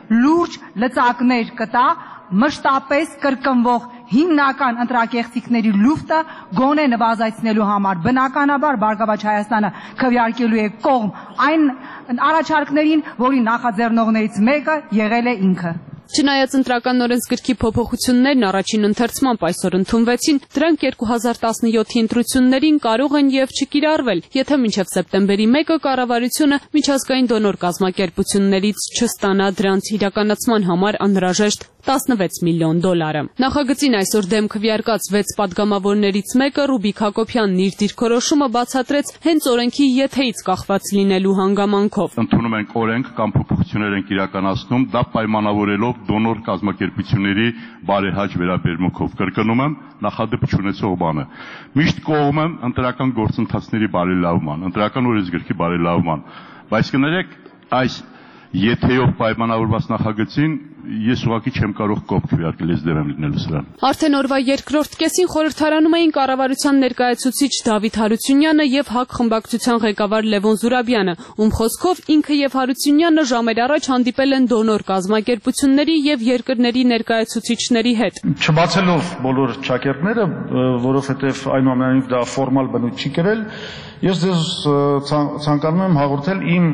լուրջ լծակներ կտա մշտապես կրկնվող հիմնական ընտրակեղծիքների լուֆտը գոնե նվազեցնելու համար։ Բնականաբար Բարգավաճ Հայաստանը քվեարկելու է կողմ այն առաջարկներին, որի նախաձեռնողներից մեկը եղել է ինքը։ Չնայած ընտրական օրենսգրքի փոփոխություններն առաջին ընթերցմամբ այսօր ընդունվեցին, դրանք 2017-ի ընտրություններին կարող են եւ չկիրառվել, եթե մինչև սեպտեմբերի 1-ը կառավարությունը միջազգային դոնոր կազմակերպություններից չստանա դրանց իրականացման համար անհրաժեշտ $16 միլիոն։ Նախագծին այսօր դեմ քվեարկած 6 պատգամավորներից մեկը Ռուբիկ Հակոբյանն իր դիրքորոշումը բացատրեց հենց օրենքի եթեից կախված լինելու հանգամանքով։ Ընդունում ենք օրենք կամ փոփոխություններ ենք իրականացնում, դա պայմանավորելով դոնոր կազմակերպությունների բարեհաճ վերաբերմունքով։ Կրկնում եմ, նախադեպ չունեցող բանը։ Միշտ կողմ եմ ընտրական գործընթացների բարելավման, ընտրական օրենսգրքի բարելավման, բայց կներեք այս եթեով պայմանավորված նախագծին ես ուղղակի չեմ կարող կողմ քվեարկել, ես դեմ եմ լինելու սրան։ Արդեն օրվա երկրորդ կեսին խորհրդարանում էին կառավարության ներկայացուցիչ Դավիթ Հարությունյանը եւ ՀԱԿ խմբակցության ղեկավար Լևոն Զուրաբյանը, ում խոսքով ինքը եւ Հարությունյանը ժամեր առաջ հանդիպել են դոնոր կազմակերպությունների եւ երկրների ներկայացուցիչների հետ։ Չբացելով բոլոր ճակերտները, որովհետեւ այնուամենայնիվ դա ֆորմալ բնույթ չի կրել, ես ձեզ ցանկանում եմ հաղորդել իմ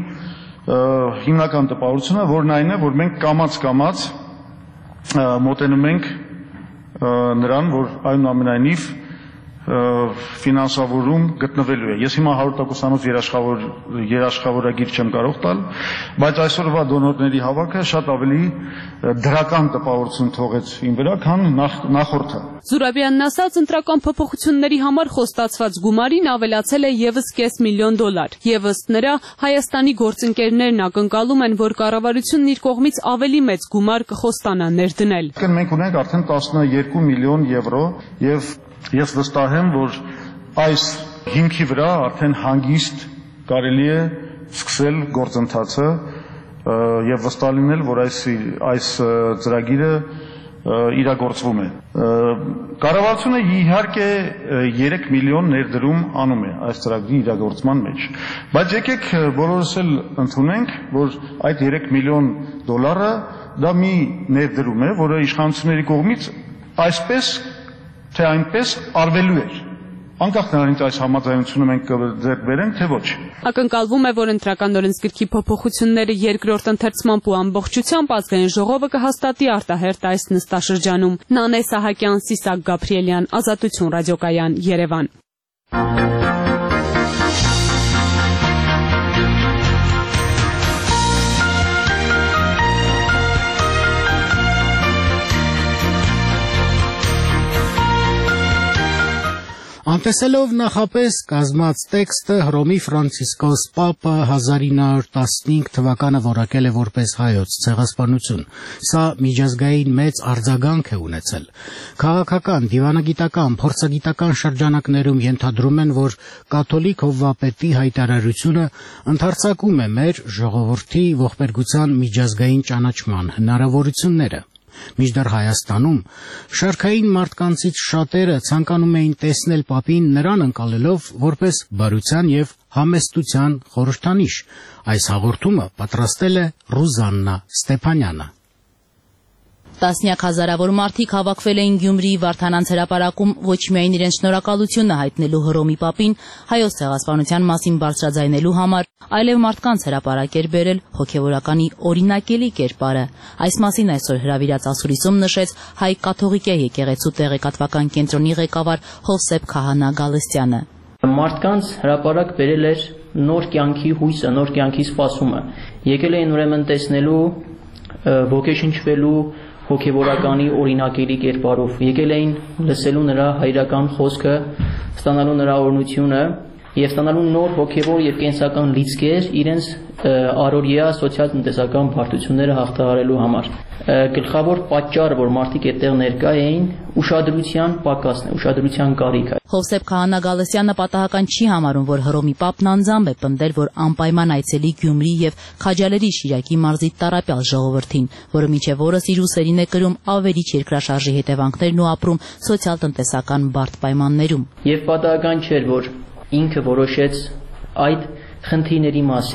հիմնական տպավորությունը, որն այն է, որ մենք կամաց մոտենում ենք նրան, որ այնուամենայնիվ ֆինանսավորում գտնվելու է։ Ես հիմա 100%-անոց երաշխավորագիր չեմ կարող տալ, բայց այսօրվա դոնորների հավաքը շատ ավելի դրական տպավորություն թողեց իմ վրա, քան նախորդը։ Զուրաբյանն ասաց, ընտրական փոփոխությունների համար խոստացված գումարին ավելացել է եւս $500 միլիոն։ Եվ ըստ նրա, Հայաստանի գործընկերներն ակնկալում են, որ կառավարությունն իր կողմից ավելի մեծ գումար կխոստանա ներդնել։ Մենք ունենք արդեն 12 միլիոն եվրո եւ ես վստահ եմ, որ այս հիմքի վրա արդեն հանգիստ կարելի է սկսել գործընթացը եւ վստահ լինել, որ այս ծրագիրը իրագործվում է։ Կառավարությունը իհարկե 3 միլիոն ներդրում անում է այս ծրագրի իրագործման մեջ, բայց եկեք բոլորս էլ ընդունենք, որ այդ 3 միլիոն դոլարը դա մի ներդրում է, որը իշխանությունների կողմից այսպես թե այնպես արվելու էր, անկախ նրանից այս համաձայնությունը մենք կձեռք բերենք, թե ոչ։ Ակնկալվում է, որ ընտրական օրենսգրքի փոփոխությունները երկրորդ ընթերցմամբ ու ամբողջությամբ ազգային ժողովը կհաստատի արտահերթ այս նստաշրջանում։ Նանե Սահակյան, Սիսակ Գաբրիելյան, Ազատություն ռադիոկայան, Երևան։ Անտեսելով նախապես կազմած տեքստը Հռոմի Ֆրանցիսկոս Պապը 1915 թվականը որակել է որպես հայոց ցեղասպանություն։ Սա միջազգային մեծ արձագանք է ունեցել։ Քաղաքական, դիվանագիտական, փորձագիտական շրջանակներում ենթադրում են, որ կաթոլիկ հովվապետի հայտարարությունը ընդարձակում է մեր ժողովրդի ողբերգության միջազգային ճանաչման հնարավորությունները։ Մինչդեռ Հայաստանում շարքային մարդկանցից շատերը ցանկանում էին տեսնել Պապին նրան ընկալելով որպես բարության եւ համեստության խորհրդանիշ։ Այս հաղորդումը պատրաստել է Ռուզաննա Ստեփանյանը։ Տասնյակ հազարավոր մարդիկ հավաքվել էին Գյումրիի Վարդանանց հրապարակում ոչ միայն իրենց շնորհակալությունը հայտնելու Հռոմի Պապին հայոց ցեղասպանության մասին բարձրաձայնելու համար, այլև մարդկանց հրապարակ էր բերել հոգևորականի օրինակելի կերպարը։ Այս մասին այսօր հրավիրած ասուլիսում նշեց հայ կաթողիկե եկեղեցու տեղեկատվական կենտրոնի ղեկավար Հովսեփ Քահանա Գալստյանը։ Մարդկանց հրապարակ բերել էր նոր կյանքի հույսը, նոր կյանքի սպասումը։ Եկել էին ուրեմն տեսնելու, ոգեշնչվելու հոգևորականի օրինակելի կերպարով, եկել էին լսելու նրա հայրական խոսքը, ստանալու նրա օրհնությունը եւ ստանալու նոր հոգևոր եւ կենսական լիցքեր իրենց առօրյա սոցիալ-տնտեսական բարդությունները հաղթահարելու համար։ Գլխավոր պատճառը, որ մարդիկ այդտեղ ներկա էին, ուշադրության պակասն է, ուշադրության կարիքը։ Հովսեփ Քահանա Գալստյանը պատահական չի համարում, որ Հռոմի Պապն անձամբ է պնդել, որ անպայման այցելի Գյումրի եւ Քաջալերի Շիրակի մարզի տառապյալ ժողովրդին, որը մինչեւ օրս իր ուսերին է կրում ավերիչ երկրաշարժի հետևանքներն ու ապրում սոցիալ-տնտեսական բարդ պայմաններում։ Եվ պատահական չէր, որ ինքը որոշեց այդ խնդիրների մասին,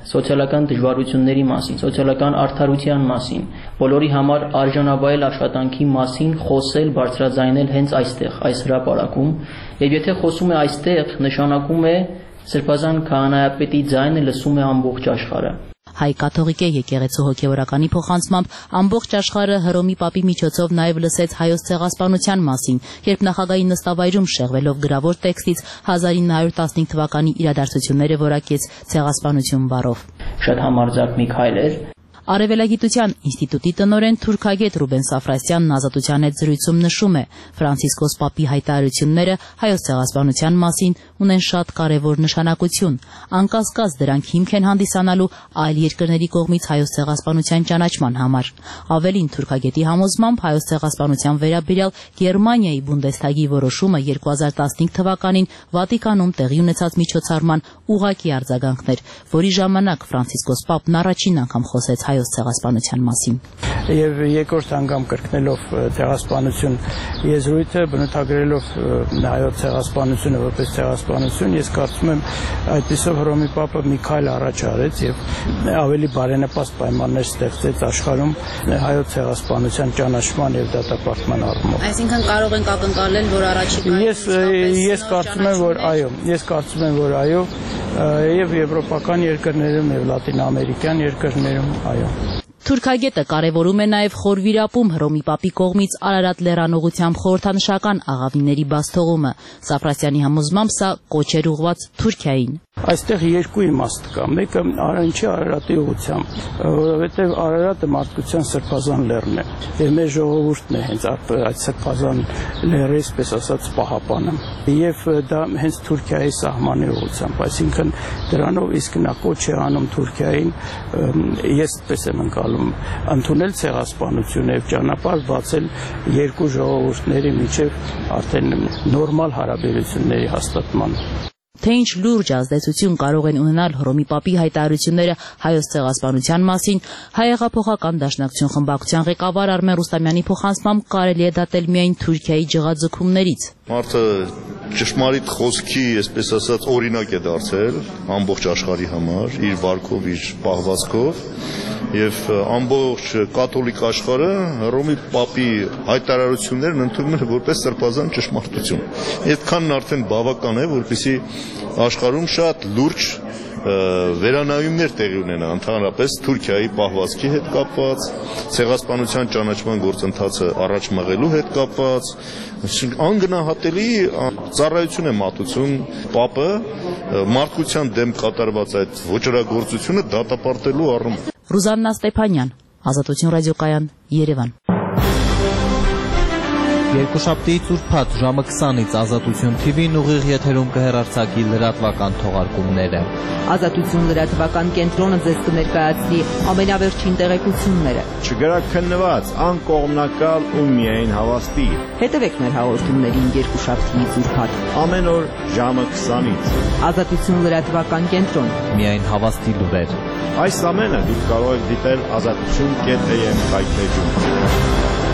սոցիալական դժվարությունների մասին, սոցիալական արդարության մասին, բոլորի համար արժանավայել աշխատանքի մասին խոսել, բարձրաձայնել հենց այստեղ, այս հրապարակում, եւ եթե խոսում է այստեղ, նշանակում է Սրբազան քահանայապետի ձայնը լսում է ամբողջ աշխարհը։ Հայ կաթողիկե եկեղեցու հոգևորականի փոխանցմամբ ամբողջ աշխարհը Հռոմի Պապի միջոցով նաև լսեց Հայոց ցեղասպանության մասին, երբ նախագահի նստավայրում շեղվելով գրավոր տեքստից 1915 թվականի իրադարձությունները որակեց ցեղասպանություն բառով։ Շատ համարձակ մի քայլ էր։ Արևելագիտության ինստիտուտի տնօրեն թուրքագետ Ռուբեն Սաֆրասյանն Ազատության հետ զրույցում նշում է. Ֆրանցիսկոս Պապի հայտարարությունները Հայոց ցեղասպանության մասին ունեն շատ կարևոր նշանակություն։ Անկասկած դրանք հիմք են հանդիսանալու այլ երկրների կողմից Հայոց ցեղասպանության ճանաչման համար։ Ավելին, թուրքագետի համոզմամբ Հայոց ցեղասպանության վերաբերյալ Գերմանիայի Բունդեսթագի որոշումը 2015 թվականին Վատիկանում տեղի ունեցած միջոցառման ուղղակի արձագանքն էր, որի ժամանակ Ֆրանցիսկոս Պապն առաջին անգամ խոսեց Հայոց ցեղասպանության մասին։ Եվ երկրորդ անգամ կրկնելով ցեղասպանություն եզրույթը, բնութագրելով հայոց ցեղասպանությունը որպես ցեղասպանություն, ես կարծում եմ այդպիսով Հռոմի Պապը մի քայլ առաջ արեց եւ ավելի բարենպաստ պայմաններ ստեղծեց աշխարհում հայոց ցեղասպանության ճանաչման եւ դատապարտման առումով։ Այսինքն կարող ենք ակնկալել, որ առաջիկայում ես կարծում եմ, որ այո, եւ եվրոպական երկրներում եւ լատինամերիկյան երկրներում այո։ Թուրքագետը կարևորում է նաև խորվիրապում Հռոմի Պապի կողմից Արարատ լեռան խորհրդանշական աղավինների բաց թողումը։ Սաֆրասյանի համոզմամբ սա կոչ էր ուղղված Թուրքիային։ Այստեղ երկու իմաստ կա։ Մեկը ինչի Արարատի ուղղությամբ, որովհետև Արարատը մարդկության սրբազան լեռն է, եւ մեր ժողովուրդն է հենց այդ սրբազան լեռի, այսպես ասած, պահապանը։ Եվ դա հենց Թուրքիայի սահմանի ուղղությամբ, այսինքն դրանով իսկ նա կոչ է անում Թուրքիային, ես այդպես եմ ընկալում, ընդունել ցեղասպանությունը եւ ճանապարհ բացել երկու ժողովուրդների միջև արդեն նորմալ հարաբերությունների հաստատման։ Թե ինչ լուրջ ազդեցություն կարող են ունենալ Հռոմի Պապի հայտարարությունները Հայոց ցեղասպանության մասին, Հայեղափոխական դաշնակցություն խմբակցության ղեկավար Արմեն Ռուստամյանի փոխանցմամբ կարելի է դատել միայն Թուրքիայի ջղաձգումներից։ Մարդը ճշմարիտ խոսքի, այսպես ասած, օրինակ է դարձել ամբողջ աշխարհի համար, իր վարքով, իր պահվածքով, եւ ամբողջ կաթոլիկ աշխարհը Հռոմի Պապի հայտարարություններն ընդունում են որպես սրբազան ճշմարտություն։ Այդքանն արդեն բավական է, որպեսզի աշխարհում շատ լուրջ վերանայումներ տեղի ունենա, ընդհանրապես Թուրքիայի պահվածքի հետ կապված, ցեղասպանության ճանաչման գործընթացը առաջ մղելու հետ կապված, անգնահատելի ծառայություն է մատուցում Պապը մարդկության դեմ կատարված այդ ոճրագործությունը դատապարտելու առումով։ Ռուզաննա Ստեփանյան, Ազատություն ռադիոկայան, Երևան։ Երկուշաբթի ծուրփաթ ժամը 20-ից Ազատություն TV-ն ուղիղ եթերում կհեռարձակի լրատվական թողարկումները։ Ազատություն լրատվական կենտրոնը ձեզ կներկայացնի ամենավերջին տեղեկությունները։ Չգրաքննված, անկողմնակալ ու միայն հավաստի։ Հետևեք մեր հաղորդումներին երկուշաբթի ծուրփաթ։ Ամեն օր ժամը 20-ից։ Ազատություն լրատվական կենտրոն։ Միայն հավաստի լուրեր։ Այս ամենը դուք կարող եք դիտել azatutun.am հայտնեջում։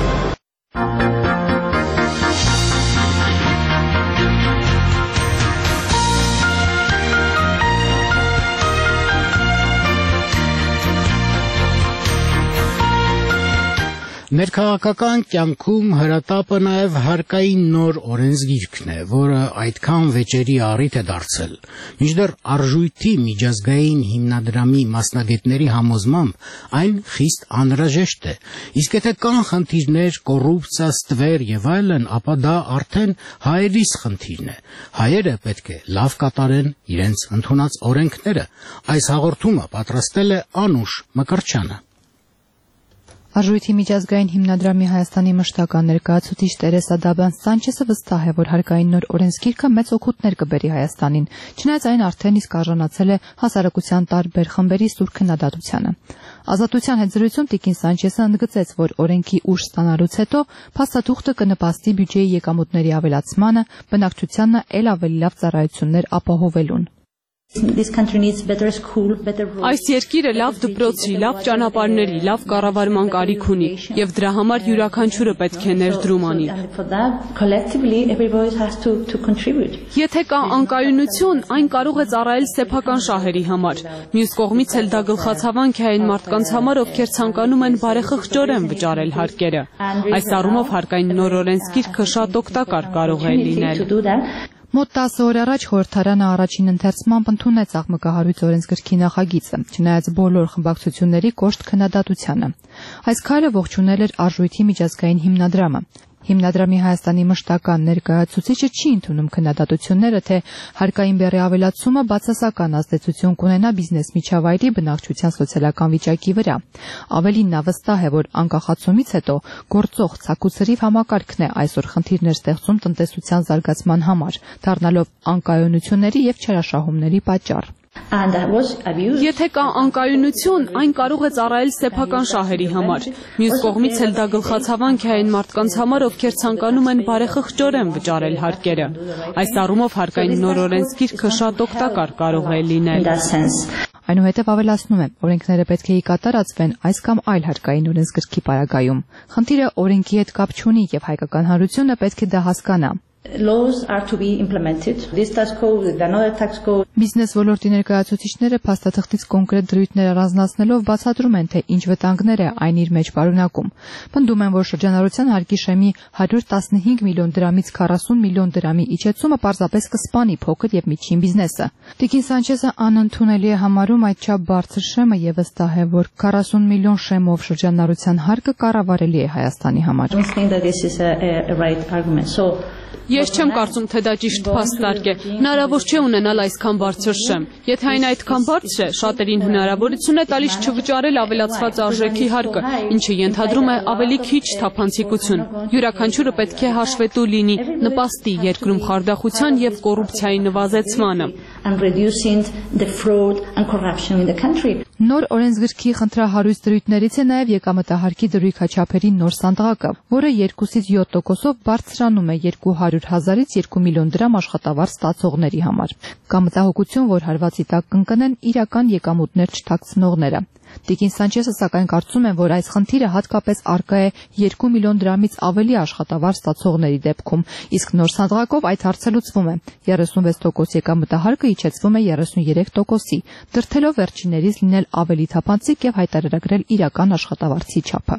Ներքաղաքական կյանքում հրատապը նաև հարկային նոր օրենսգիրքն է, որը այդքան վեճերի առիթ է դարձել։ Մինչդեռ արժույթի միջազգային հիմնադրամի մասնագետների համոզմամբ այն խիստ անհրաժեշտ է։ Իսկ եթե կան խնդիրներ, կոռուպցիա, ստվեր եւ այլն, ապա դա արդեն հայերիս խնդիրն է։ Հայերը պետք է լավ կատարեն իրենց ընդունած օրենքները։ Այս հաղորդումը պատրաստել է Անուշ Մկրտչյանը։ Արժույթի միջազգային հիմնադրամի Հայաստանի մշտական ներկայացուցիչ Տերեսա Դաբան Սանչեսը վստահ է, որ հարկային նոր օրենսգիրքը մեծ օգուտներ կբերի Հայաստանին, չնայած այն արդեն իսկ արժանացել է հասարակության տարբեր խմբերի սուր քննադատությանը։ Ազատության հետ զրույցում տիկին Սանչեսը ընդգծեց, որ օրենքի ուժ ստանալուց հետո փաստաթուղթը կնպաստի բյուջեի եկամուտների ավելացմանը, բնակչությանն էլ ավելի լավ ծառայություններ ապահովելուն։ Այս երկիրը լավ դպրոցի, լավ ճանապարհների, լավ կառավարման կարիք ունի եւ դրա համար յուրաքանչյուրը պետք է ներդրում անի։ Եթե կա անկայունություն, այն կարող է ծառայել սեփական շահերի համար։ Մյուս կողմից էլ դա գլխացավանք է այն մարդկանց համար, ովքեր ցանկանում են բարեխղճորեն վճարել հարկերը։ Այս առումով հարկային նոր օրենսգիրքը շատ օգտակար կարող է լինել։ Մոտ 10 օր առաջ խորհրդարանը առաջին ընթերցմամբ ընդունեց աղմկահարույց օրենսգրքի նախագիծը, չնայած բոլոր խմբակցությունների կոշտ քննադատությանը։ Այս քայլը ողջունել էր Արժույթի միջազգային հիմնադրամը։ Հիմնադրամի Հայաստանի մշտական ներկայացուցիչը չի ընդունում քննադատությունները, թե հարկային բեռի ավելացումը բացասական ազդեցություն կունենա բիզնես միջավայրի բնակչության սոցիալական վիճակի վրա։ Ավելին նա վստահ է, որ անկախացումից հետո գործող ցակուցրիվ համակարգն է այսօր խնդիրներ ստեղծում տնտեսության զարգացման համար, դառնալով անկայունությունների եւ չարաշահումների պատճառ։ Եթե կա անկայունություն, այն կարող է ծառայել սեփական շահերի համար։ Մյուս կողմից էլ դա գլխացավանք է այն մարդկանց համար, ովքեր ցանկանում են բարեխղճորեն վճարել հարկերը։ Այս առումով հարկային նոր օրենսգիրքը շատ օգտակար կարող է լինել։ Այնուհետև ավելացնում է, օրենքները պետք է ի կատարածվեն այս կամ այլ հարկային օրենսգրքի պարագայում։ Խնդիրը օրենքի հետ կապ չունի եւ հայկական հանրությունը պետք է դա հասկանա։ Բիզնես ոլորտի ներկայացուցիչները փաստաթղթից կոնկրետ դրույթներ առանձնացնելով բացատրում են, թե ինչ վտանգներ է այն իր մեջ պարունակում։ Պնդում են, որ շրջանառության հարկի շեմի 115 միլիոն դրամից 40 միլիոն դրամի իջեցումը պարզապես կսպանի փոքր եւ միջին բիզնեսը։ Տիկին Սանչեզը անընդունելի է համարում այդչափ բարձր շեմը եւ վստահ է, որ 40 միլիոն շեմով շրջանառության հարկը կառավարելի է Հայաստանի համար։ Ես չեմ կարծում, թե դա ճիշտ փաստարկ է։ Հնարավոր չէ ունենալ այսքան բարձր շեմ։ Եթե այն այդքան բարձր է, շատերին հնարավորություն է տալիս չվճարել ավելացված արժեքի հարկը, ինչը ենթադրում է ավելի քիչ թափանցիկություն։ Յուրաքանչյուրը պետք է հաշվետու լինի, նպաստի երկրում խարդախության եւ կոռուպցիայի նվազեցմանը։ Նոր օրենսգրքի խնդրահարույց դրույթներից է նաև եկամտահարկի դրույքաչափերի նոր սանդղակը, որը 2-ից 7%-ով բարձրանում է 200,000-ից 2 միլիոն դրամ աշխատավարձ ստացողների համար։ Կա մտահոգություն, որ հարվածի տակ կընկնեն իրական եկամուտներ չթաքցնողները։ Տիկին Սանչեսը սակայն կարծում են, որ այս խնդիրը հատկապես առկա է 2 միլիոն դրամից ավելի աշխատավարձ ստացողների դեպքում, իսկ նոր սանդղակով այդ հարցը լուծվում է։ 36% եկամտահարկը իջեցվում է 33%-ի, դրդելով վերջիններից լինել ավելի թափանցիկ եւ հայտարարագրել իրական աշխատավարձի չափը։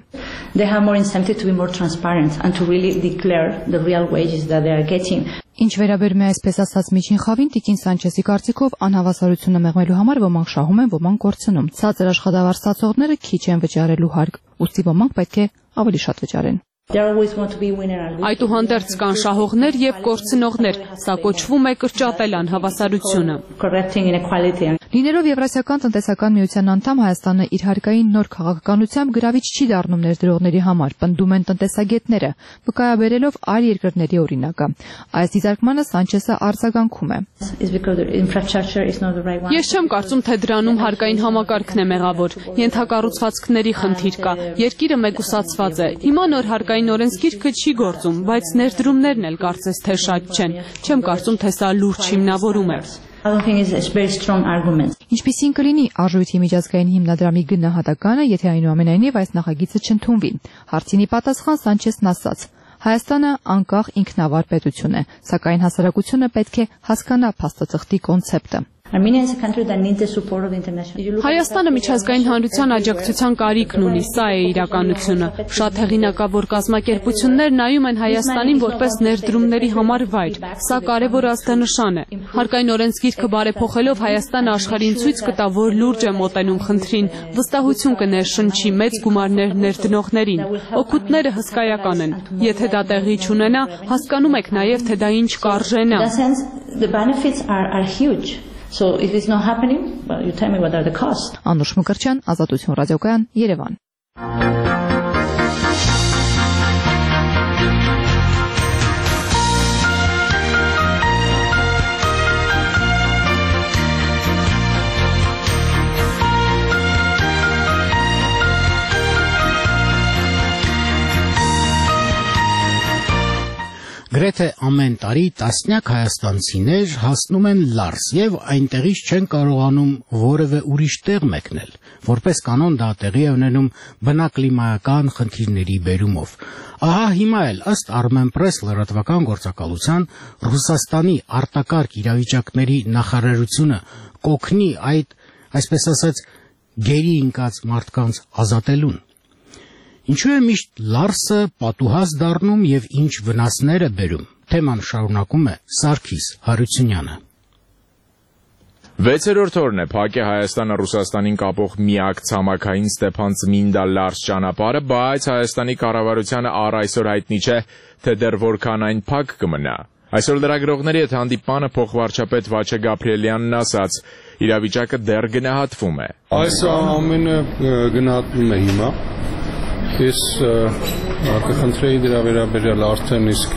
Ինչ վերաբերում է այսպես ասած միջին խավին, Տիկին Սանչեսի կարծիքով անհավասարությունը մեղմելու համար ոմանք շահում են, ոմանք կորցնում։ Ցածր աշխատավարձ ստացողները քիչ են վճարելու հարկ, ուստի ոմանք պետք է ավելի շատ վճարեն։ Այդուհանդերձ կան շահողներ եւ կորցնողներ, սա կոչվում է կրճատել անհավասարությունը։ Լինելով Եվրասիական տնտեսական միության անդամ, Հայաստանը իր հարկային նոր քաղաքականությամբ գրավիչ չի դառնում ներդրողների համար, պնդում են տնտեսագետները, վկայաբերելով այլ երկրների օրինակը։ Այս դիտարկմանը Սանչեսը արձագանքում է։ Ես չեմ կարծում, թե դրանում հարկային համակարգն է մեղավոր, ենթակառուցվածքների խնդիր կա, երկիրը մեկուսացված է։ Հիմա նոր հարկային օրենսգիրքը չի գործում, բայց ներդրումներն էլ կարծես թե շատ չեն։ Չեմ կարծում, թե սա լուրջ հիմնավորում է։ Ինչպիսին կլինի Արժույթի միջազգային հիմնադրամի գնահատականը, եթե այնուամենայնիվ այս նախագիծը չընդունվի։ Հարցինի պատասխան Սանչեսն ասաց. Հայաստանը անկախ ինքնավար պետություն է, սակայն հասարակությունը պետք է հասկանա փաստաթղթի կոնցեպտը։ Հայաստանը միջազգային հանրության աջակցության կարիքն ունի, սա է իրականությունը։ Շատ հեղինակավոր կազմակերպություններ նայում են Հայաստանին որպես ներդրումների համար վայր։ Սա կարևոր ազդանշան է։ Հարկային օրենսգիրքը բարեփոխելով Հայաստանը աշխարհին ցույց կտա, որ լուրջ է մոտենում խնդրին, վստահություն կներշնչի մեծ գումարներ ներդնողներին։ Օգուտները հսկայական են։ Եթե դա տեղի չունենա, հասկանում եք նաև, թե դա ինչ կարժենա։ So if it's not happening, well, you tell me what are the costs. Անուշ Մկրտչյան, Ազատություն ռադիոկայան, Երևան։ Գրեթե Գրեթե ամեն տարի տասնյակ հայաստանցիներ հասնում են Լարս եւ այնտեղից չեն կարողանում որևէ ուրիշ տեղ մեկնել։ Որպես կանոն դա տեղի է ունենում բնակլիմայական խնդիրների բերումով։ Ահա հիմա էլ ըստ Armenpress լրատվական գործակալության Ռուսաստանի արտակարգ իրավիճակների նախարարությունը կօգնի այդ, այսպես ասած, գերի ընկած մարդկանց ազատելուն։ Ինչու է միշտ Լարսը պատուհաս դառնում եւ ինչ վնասներ է բերում։ Թեման շարունակում է Սարգիս Հարությունյանը։ 6-րդ օրն է փակ է Հայաստանը Ռուսաստանին կապող միակ ցամաքային Ստեփան-Ծմինդա-Լարս ճանապարհը, բայց Հայաստանի կառավարությանը առ այսօր հայտնի չէ, թե դեռ որքան այն փակ կմնա։ Այսօր լրագրողների հետ հանդիպանը փոխվարչապետ Վաչե Գաբրիելյանն ասաց, իրավիճակը դեռ գնահատվում է։ Այս ամենը գնահատվում է հիմա։ Ես կխնդրեի դրա վերաբերյալ արդեն իսկ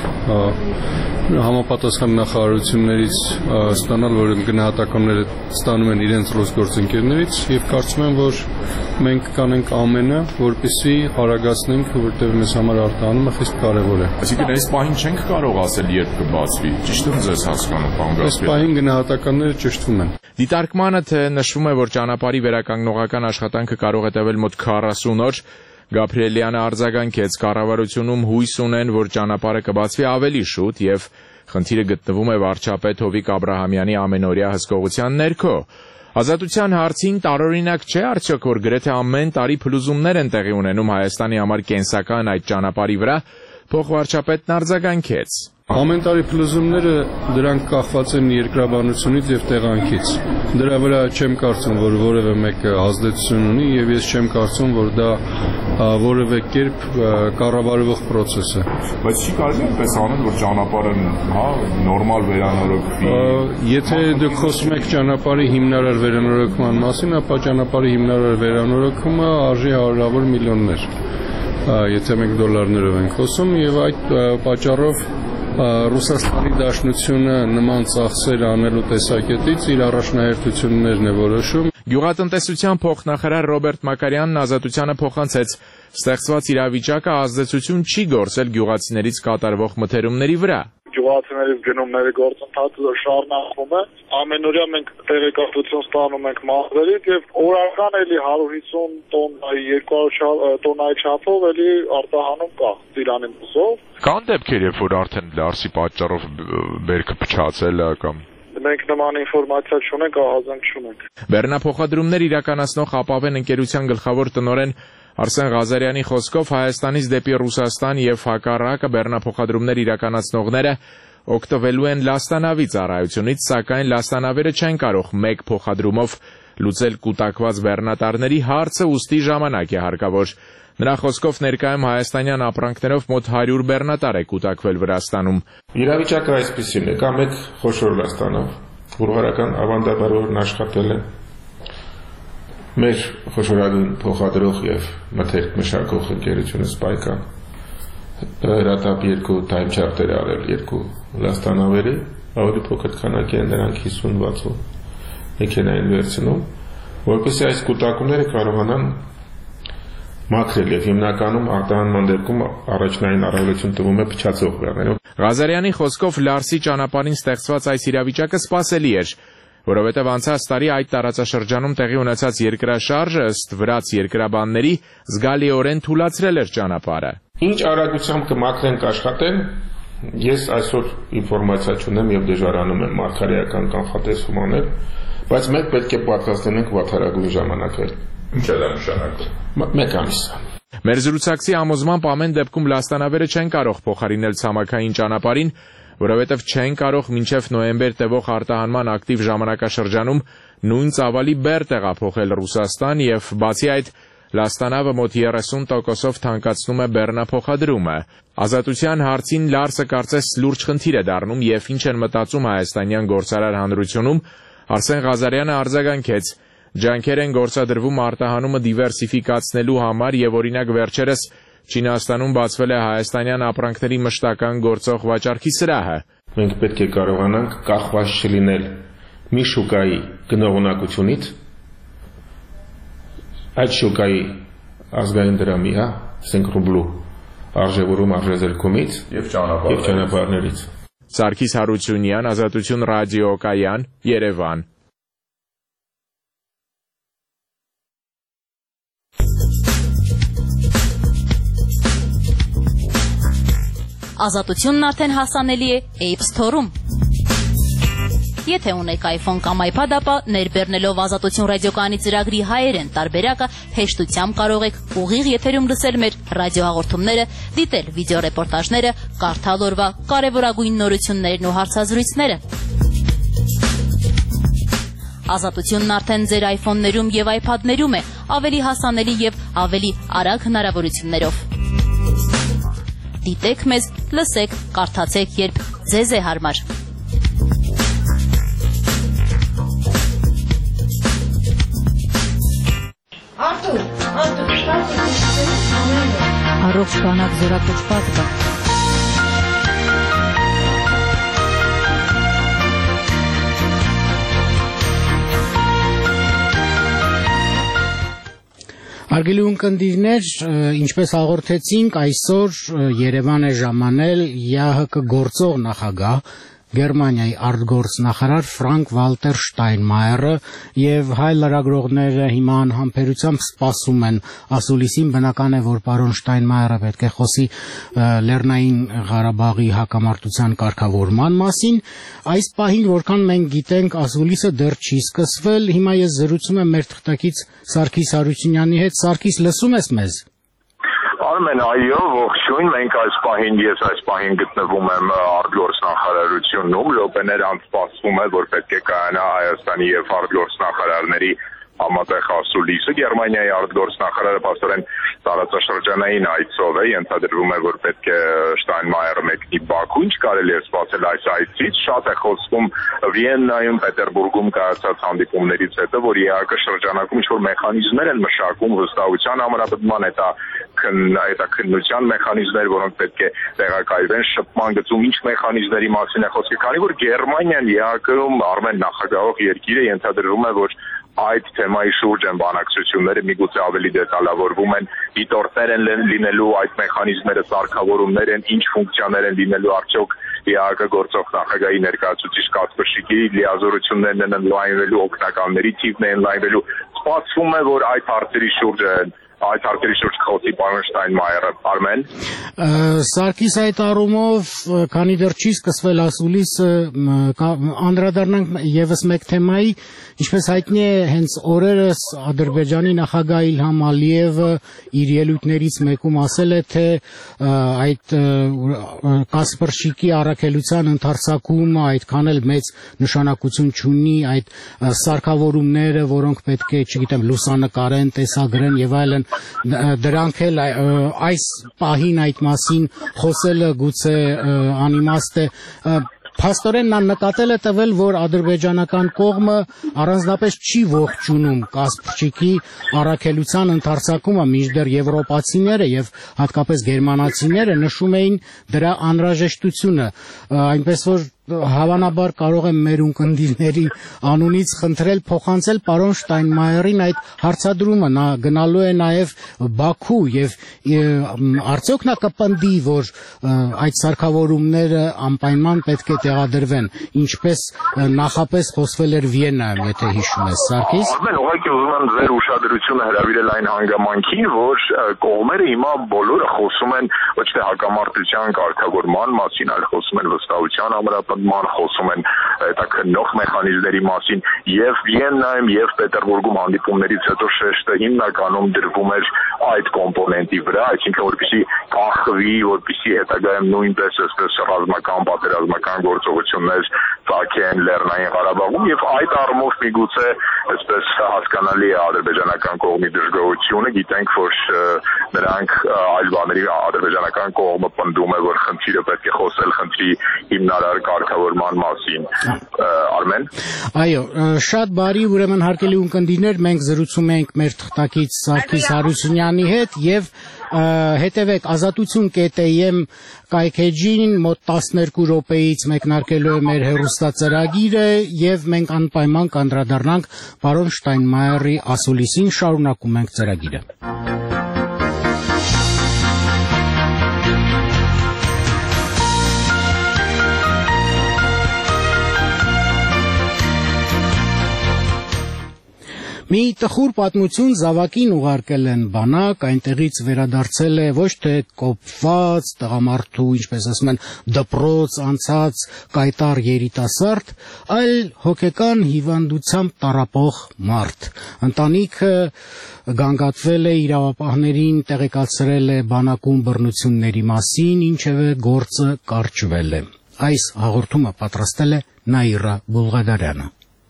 համապատասխան նախարարություններից ստանալ, որ գնահատականները ստանում են իրենց ռուսգործընկերներից եւ կարծում եմ, որ մենք կանենք ամենը, որպեսզի արագացնենք, որտեղ մեզ համար արտահանումը խիստ կարեւոր է։ Այսինքն այս պահին չենք կարող ասել երբ կբացվի։ Ճիշտ եմ ձեզ հասկանում, պարոն Գաբրիելյան։ Այս պահին գնահատականները ճշտվում են։ Դիտարկմանը թե նշվում է, որ ճանապարհի վերականգնողական աշխատանքը կարող է տևել մոտ 40 օր, Գաբրիելյանը արձագանքեց, կառավարությունում հույս ունեն, որ ճանապարհը կբացվի ավելի շուտ եւ խնդիրը գտնվում է վարչապետ Հովիկ Աբրահամյանի ամենօրյա հսկողության ներքո։ Ազատության հարցին տարօրինակ չէ արդյոք, որ գրեթե ամեն տարի փլուզումներ են տեղի ունենում Հայաստանի համար կենսական այդ ճանապարհի վրա, փոխվարչապետն արձագանքեց։ Ամեն տարի փլուզումները դրանք կախված են երկրաբանությունից եւ տեղանքից։ Դրա վրա չեմ կարծում, որ որևէ մեկը ազդեցություն ունի եւ ես չեմ կարծում, որ դա որևէ կերպ կառավարվող process է։ Բայց չի կարելի այնպես անել, որ ճանապարհը, նորմալ վերանորոգվի։ Եթե դուք խոսում եք ճանապարհի հիմնարար վերանորոգման մասին, ապա ճանապարհի հիմնարար վերանորոգումը արժի հարյուրավոր միլիոններ։ Եթե մենք դոլարներով ենք խոսում եւ այդ պատճառով Ռուսաստանի Դաշնությունը նման ծախսեր անելու տեսակետից իր առաջնահերթություններն է որոշում։ Գյուղատնտեսության փոխնախարար Ռոբերտ Մակարյանն Ազատությանը փոխանցեց, ստեղծված իրավիճակը ազդեցություն չի գործել գյուղացիներից կատարվող մթերումների վրա։ Գյուղացիներից գնումների գործընթացը շարունակվում է։ Ամենօրյա մենք տեղեկատվություն ստանում ենք մարզերից եւ օրական էլի 150 տոննայի 200 տոննայի չափով էլի արտահանում կա Ծիրանի մուսով։ Կան դեպքեր, երբ որ արդեն Լարսի պատճառով բերքը փչացել է կամ մենք նման ինֆորմացիա չունենք, ահազանգ չունենք։ Բեռնափոխադրումներ իրականացնող ապավեն ընկերության գլխավոր տնօրեն Արսեն Ղազարյանի խոսքով Հայաստանից դեպի Ռուսաստան եւ հակառակը բեռնափոխադրումներ իրականացնողները օգտվելու են լաստանավի ծառայությունից, սակայն լաստանավերը չեն կարող մեկ փոխադրումով լուծել կուտակված բեռնատարների հարցը, ուստի ժամանակ է հարկավոր։ Նրա խոսքով ներկայում հայաստանյան ապրանքներով մոտ 100 բեռնատար է կուտակվել Վրաստանում։ Իրավիճակը այսպեսին է, կա մեկ խոշոր լաստանավ, բուլղարական ավանդաբարորն աշխատել է։ Մեր խոշորագույն փոխադրող եւ մթերք մշակող ընկերությունը Սպայկան հրատապ 2 time charter արել 2 լաստանավերի, ավելի փոքր քանակի են նրանք 50-60 մեքենային վերցնում, որպեսզի այս կուտակումները կարողանան մաքրել եւ հիմնականում արտահանման դեպքում առաջնային առավելություն տվում է փչացող բեռներով։ Ղազարյանի խոսքով Լարսի ճանապարհին ստեղծված այս իրավիճակը սպասելի էր, որովհետև անցած տարի այդ տարածաշրջանում տեղի ունեցած երկրաշարժը ըստ վրաց երկրաբանների զգալիորեն թուլացրել էր ճանապարհը։ Ինչ արագությամբ կմաքրենք աշխատեն, ես այսօր ինֆորմացիա չունեմ եւ դժվարանում եմ մարգարեական կանխատեսում անել, բայց մենք պետք է պատրաստ լինենք վատթարագույն ժամանակել։ Ինչ է դա նշանակում։ Մեկ ամիս։ Մեր զրուցակցի համոզմամբ ամեն դեպքում լաստանավերը չեն կարող փոխարինել ցամաքային ճանապարհին, որովհետև չեն կարող մինչև նոյեմբեր տևող արտահանման ակտիվ ժամանակաշրջանում նույն ծավալի բեռ տեղափոխել Ռուսաստան եւ բացի այդ լաստանավը մոտ 30%-ով թանկացնում է բեռնափոխադրումը։ Ազատության հարցին Լարսը կարծես լուրջ խնդիր է դառնում եւ ինչ են մտածում հայաստանյան գործարար հանրությունում, Արսեն Ղազարյանը արձագանքեց. ջանքեր են գործադրվում արտահանումը դիվերսիֆիկացնելու համար եւ օրինակ վերջերս Չինաստանում բացվել է հայաստանյան ապրանքների մշտական գործող վաճառքի սրահը։ Մենք պետք է կարողանանք կախված չլինել մի շուկայի գնողունակությունից, այդ շուկայի ազգային դրամի, ասենք ռուբլու արժևորում արժեզրկումից եւ ճանապարհներից։ Սարգիս Հարությունյան, Ազատություն ռադիոկայան, Երևան։ Ազատությունն արդեն հասանելի է App Store-ում։ Եթե ունեք iPhone կամ iPad, ապա ներբեռնելով Ազատություն ռադիոկայանի ծրագրի հայերեն տարբերակը հեշտությամբ կարող եք ուղիղ եթերում լսել մեր ռադիոհաղորդումները, դիտել վիդեոռեպորտաժները, կարդալ օրվա կարևորագույն նորություններն ու հարցազրույցները։ Ազատությունն արդեն ձեր iPhone-ներում եւ iPad-ներում է, ավելի հասանելի եւ ավելի արագ հնարավորություններով։ Դիտեք մեզ, լսեք, կարդացեք, երբ ձեզ է հարմար։ Առողջ բանակ զորակոչ պատկա։ Հարգելի ունկնդիրներ, ինչպես հաղորդեցինք, այսօր Երևան է ժամանել ԵԱՀԿ գործող նախագահ Գերմանիայի արտգործնախարար Ֆրանկ-Վալտեր Շտայնմայերը եւ հայ լրագրողները հիմա անհամբերությամբ սպասում են ասուլիսին, բնական է, որ պարոն Շտայնմայերը պետք է խոսի Լեռնային Ղարաբաղի հակամարտության կարգավորման մասին։ Այս պահին, որքան մենք գիտենք, ասուլիսը դեռ չի սկսվել։ Հիմա ես զրուցում եմ մեր թղթակից Սարգիս Հարությունյանի հետ։ Սարգիս, լսում ես մեզ։ Արմեն, այո, ողջույն, մենք ես այս պահին գտնվում եմ արտգործնախարարությունում, րոպեներ անց սպասվում է, որ պետք է կայանա Հայաստանի եւ արտգործնախարարների համատեղ ասուլիսը։ Գերմանիայի արտգործնախարարը փաստորեն տարածաշրջանային այցով է, ենթադրվում է, որ պետք է Շտայնմայերը մեկնի Բաքու, ինչ կարելի է սպասել այս այցից։ Շատ է խոսվում Վիեննայում, Պետերբուրգում կայացած հանդիպումներից հետո, որ ԵԱՀԿ շրջանակում ինչ-որ մեխանիզմներ են մշակում հստակության համապատասխան հետաքննության մեխանիզմներ, որոնք պետք է տեղակայվեն շփման գծում, ինչ մեխանիզմների մասին է խոսքը, քանի որ Գերմանիան ԵԱՀԿ-ում Արմեն նախագահող երկիր է, ենթադրվում է, որ այդ թեմայի շուրջ են բանակցությունները, միգուցե ավելի դետալավորվում են, դիտորդներ են լինելու այդ մեխանիզմները, սարքավորումներ են, ինչ ֆունկցիաներ են լինելու, արդյոք ԵԱՀԿ գործող նախագահի ներկայացուցիչ Կասպրշիկի լիազորություններն են ընդլայնվելու, օգնականների թիվն է ընդլայնվելու։ Սպասվում է, որ այդ հարցերի շուրջ խոսի պարոն Շտայնմայերը։ Արմեն։ Սարգիս, այդ առումով, քանի դեռ չի սկսվել ասուլիսը, անդրադառնանք եւս մեկ թեմայի, ինչպես հայտնի է, հենց օրերս Ադրբեջանի նախագահ Իլհամ Ալիևը իր ելույթներից մեկում ասել է, թե այդ Կասպրշիկի առաքելության ընդարձակումը այդքան էլ մեծ նշանակություն չունի, այդ սարքավորումները, որոնք պետք է, չգիտեմ, լուսանկարեն, տեսագրեն եւ այլն, դրանք էլ այս պահին այդ մասին խոսելը գուցե անիմաստ է։ Փաստորեն նա նկատել է տվել, որ ադրբեջանական կողմը առանձնապես չի ողջունում Կասպրշիկի առաքելության ընդարձակումը, մինչդեռ եվրոպացիները եւ հատկապես գերմանացիները նշում էին դրա անհրաժեշտությունը, այնպես որ հավանաբար կարող եմ մեր ունկնդիրների անունից խնդրել փոխանցել պարոն Շտայնմայերին այդ հարցադրումը, նա գնալու է նաև Բաքու եւ արդյոք նա կպնդի, որ այդ սարքավորումները անպայման պետք է տեղադրվեն, ինչպես նախապես խոսվել էր Վիեննայում, եթե հիշում ես, Սարգիս։ Արմեն, ուղղակի ուզում եմ ձեր ուշադրությունը հրավիրել այն հանգամանքին, որ կողմերը հիմա բոլորը խոսում են ոչ թե հակամարտության կարգավորման մասին, այլ խոսում են վստահության ամրապնդման, խոսում են հետաքննող մեխանիզմների մասին, եւ Վիեննայում եւ Պետերբուրգում հանդիպումներից հետո շեշտը հիմնականում դրվում էր այդ կոմպոնենտի վրա, այսինքն որպեսզի կախվի, որպեսզի հետագայում նույնպես այսպես ռազմական պատերազմական գործողություններ ծագեն Լեռնային Ղարաբաղում, եւ այդ առումով միգուցե այսպես հասկանալի է ադրբեջանական կողմի դժգոհությունը, գիտենք, որ նրանք այլ բաների ադրբեջանական կողմը պնդում է, որ խնդիրը պետք է խոսել խնդրի հիմնարար կարգավորման մասին։ Արմեն։ Այո, շատ բարի, ուրեմն հարգելի ունկնդիրներ, մենք զրուցում ենք մեր թղթակից Սարգիս Հարությունյանի հետ եւ հետևեք azatutun.am կայքեջին մոտ 12 րոպեից մեկնարկելու է մեր հեռուստածրագիրը եւ մենք անպայման կանդրադառնանք պարոն Շտայնմայերի ասուլիսին, շարունակում ենք ծրագիրը։ Մի տխուր պատմություն զավակին ուղարկել են բանակ, այնտեղից վերադարձել է ոչ թե կոպված տղամարդու, ինչպես ասում են, դպրոց անցած կայտար երիտասարդ, այլ հոգեկան հիվանդությամբ տառապող մարդ։ Ընտանիքը գանգատվել է, իրավապահներին տեղեկացրել է բանակում բռնությունների մասին, ինչևէ գործը կարճվել է։ Այս հաղորդումը պատրաստել է Նաիրա Բուլղադարյանը։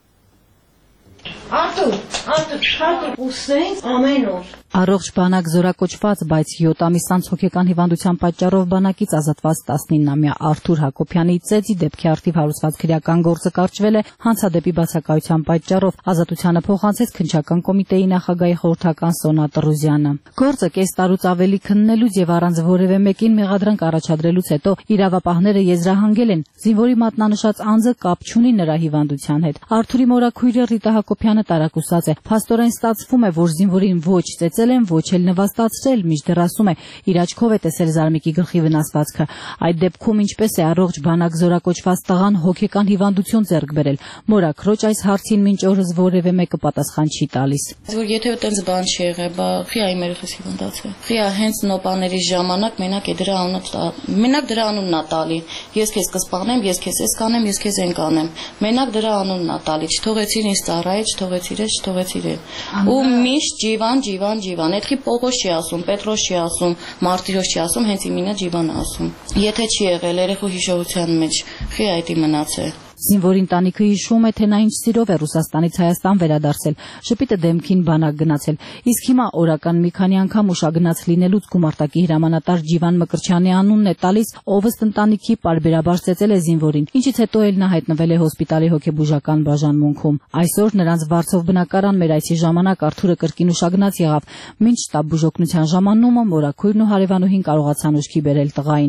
Արտուր, ուսնենք ամեն օր։ Առողջ բանակ զորակոչված, բայց 7 ամիս անց հոգեկան հիվանդության պատճառով բանակից ազատված 19-ամյա Արթուր Հակոբյանի ծեծի դեպքի առթիվ հարուցված քրեական գործը կարճվել է հանցադեպի բացակայության պատճառով, ազատությանը փոխանցեց քննչական կոմիտեի նախագահի խորհրդական Սոնա Տրուզյանը։ Գործը կես տարուց ավելի քննելուց եւ առանց որևէ մեկին մեղադրանք առաջադրելուց հետո իրավապահները եզրահանգել են, զինվորի մատնանշած անձը կապ չունի նրա հիվանդության հետ։ Արթուրի մորաքույրը Ռիտա Հակոբյանը տարակուսած է։ Փաստորեն ստացվում է, որ զինվորին ոչ ծեծել են, ոչ էլ նվաստացրել, մինչդեռ ասում է, իր աչքով է տեսել Զարմիկի գլխի վնասվածքը։ Այդ դեպքում ինչպես է առողջ բանակ զորակոչված տղան հոգեկան հիվանդություն ձեռք բերել։ Մորաքրոջ այս հարցին մինչ օրս որևէ մեկը պատասխան չի տալիս։ Որ եթե այդպես բան չի եղել, բա խիա իմ երեխաս հիվանդացել։ Խիա հենց նոպաների ժամանակ մենակ է դրա անունն ա տալի։ Ես քեզ կսպանեմ, ես քեզ էս կանեմ, ես քեզ այն կանեմ։ Մենակ դրա անունն ա տալի։ Չթողեցիր ինձ ծառայել, չթողեցիր։ Ու միշտ ջիվան, այդքի Պողոս չի ասում, Պետրոս չի ասում, Մարտիրոս չի ասում, հենց իմինը ջիվան է ասում։ Եթե չի եղել երեխու հիշողության մեջ, խի այդի մնացել։ Զինվորի ընտանիքը հիշում է, թե նա ինչ սիրով է Ռուսաստանից Հայաստան վերադարձել, շպիտը դեմքին բանակ գնացել, իսկ հիմա օրական մի քանի անգամ ուշագնաց լինելուց գումարտակի հրամանատար Ջիվան Մկրտչյանի անունն է տալիս, ով ըստ ընտանիքի պարբերաբար ծեծել է զինվորին, ինչից հետո էլ նա հայտնվել է հոսպիտալի հոգեբուժական բաժանմունքում։ Այսօր նրանց վարձով բնակարան մեր այցի ժամանակ Արթուրը կրկին ուշագնաց եղավ, մինչ տապ բուժօգնության ժամանումը մորաքույրն ու հարևանուհին կարողացան ուշքի բերել տղային։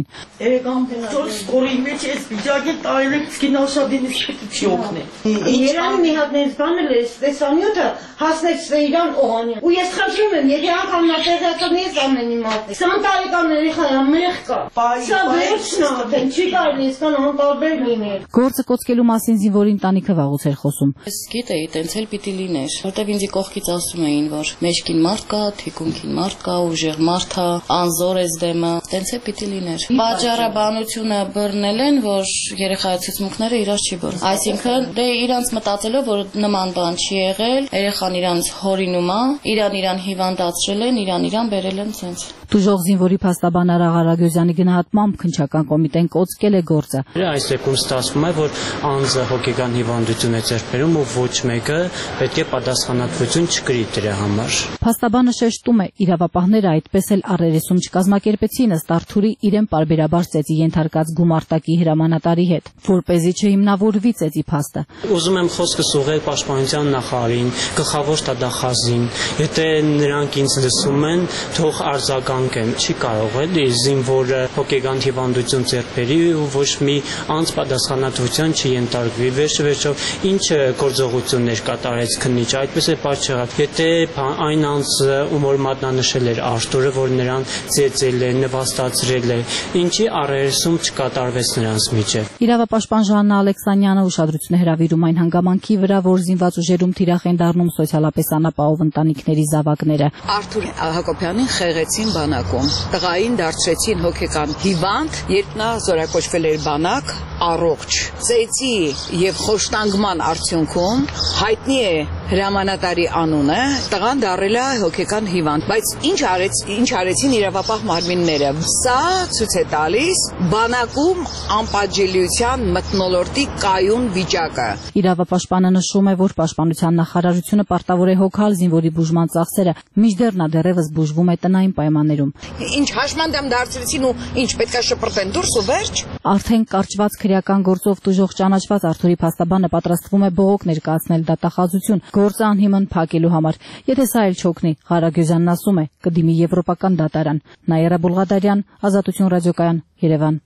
Երանի մի հատ նենց բանել է, տեսանյութը հասնեց Սեյրան Օղանյան։ Ու ես խնդրում եմ, եթե անգամ նա տեղյակն ես ամեն իմ ատես։ 20 տարեկան երեխա մեղ կա։ Սա վերջն է, չի կարելի իսկան անտարբեր լինել։ Գործը կոծկելու մասին զինվորի ընտանիքը վաղուց էր խոսում։ Ես գիտեի, տենց էլ պիտի լիներ, որտեվ ինձի կողքից ասում էին, որ մեջքին մարդ կա, թիկունքին մարդ կա, ուժեղ մարդ է, անզոր է դեմը, տենց է պիտի լիներ։ Պատճառաբանությունը բռնել են, որ երեխայի ցուցմունքները իրար չի բռնել։ Այսինքն դե իրանց մտածելով, որ նման բան չի եղել, երեխան իրանց հորինում է, իրան հիվանդացրել են, իրան բերել են ցենց։ Դժող զինվորի փաստաբան Արա Ղարագյուզյանի գնահատմամբ քննչական կոմիտեն կոծկել է գործը։ Այս դեպքում ստացվում է, որ անձը հոգեկան հիվանդություն է ձեռք բերում ու ոչ մեկը պետք է պատասխանատվություն չկրի դրա համար։ Փաստաբանը շեշտում է, իրավապահները այդպես էլ առերեսում չկազմակերպեցին ըստ Արթուրի իրեն պարբերաբար ծեծի ենթարկած գումարտակի հրամանատարի հետ, որպեսզի չհիմնավորվի ծեծի փաստը։ Ուզում եմ խոսքս ուղղել պաշտպանության նախարարին, գլխավոր շտաբախազին, եթե նրանք ինձ լսում են, թող արձագանքեն, չի կարող էլի զինվորը հոգեկան հիվանդություն ձեռք բերի ու ոչ մի անձ պատասխանատվության չենթարկվի։ Վերջով ինչ գործողություններ կատարեց քննիչը, այդպես է պատճառը։ Եթե այն անձը, ում որ մատնանշել էր Արթուրը, որ նրան ծեծել է, նվաստացրել է, ինչի առերեսում չկատարվեց նրանց միջև։ Իրավապաշտպան Ժաննա Ալեքսանյանը ուշադրություն է հրավիրում այն հանգամանքի վրա, որ զինված ուժերում թիրախ են դառնում սոցիալապես անապահով ընտանիքների զավակները։ Արթուր Հակոբյանին խեղեցին բանակում, տղային դարձրեցին հոգեկան հիվանդ, երբ նա զորակոչվել էր բանակ, առողջ։ Ծեծի եւ խոշտանգման արդյունքում հայտնի է հրամանատարի անունը, տղան դառել է հոգեկան հիվանդ, բայց ինչ արեցին իրավապահ մարմինները։ Սա ցույց է տալիս բանակում անպատժելիության մթնոլորտի կայուն վիճակը։ Իրավապաշտպանը նշում է, որ պաշտպանության նախարարությունը պարտավոր է հոգալ զինվորի բուժման ծախսերը, մինչդեռ նա դեռևս բուժվում է տնային պայմաններում։ Ինչ հաշմանդամ դարձրեցին ու ինչ պետքա շպրտեն դուրս ու վերջ։ Արդեն կարճված քրեական գործով տուժող ճանաչված Արթուրի փաստաբանը պատրաստվում է բողոք ներկայացնել դատախազություն գործը անհիմն փակելու համար։ Եթե սա էլ չօգնի, Ղարագյուզյանն ասում է, կդիմի եվրոպական դատարան։ Նաիրա Բուլղադարյան, Ազատություն ռադիոկայան, Երևան։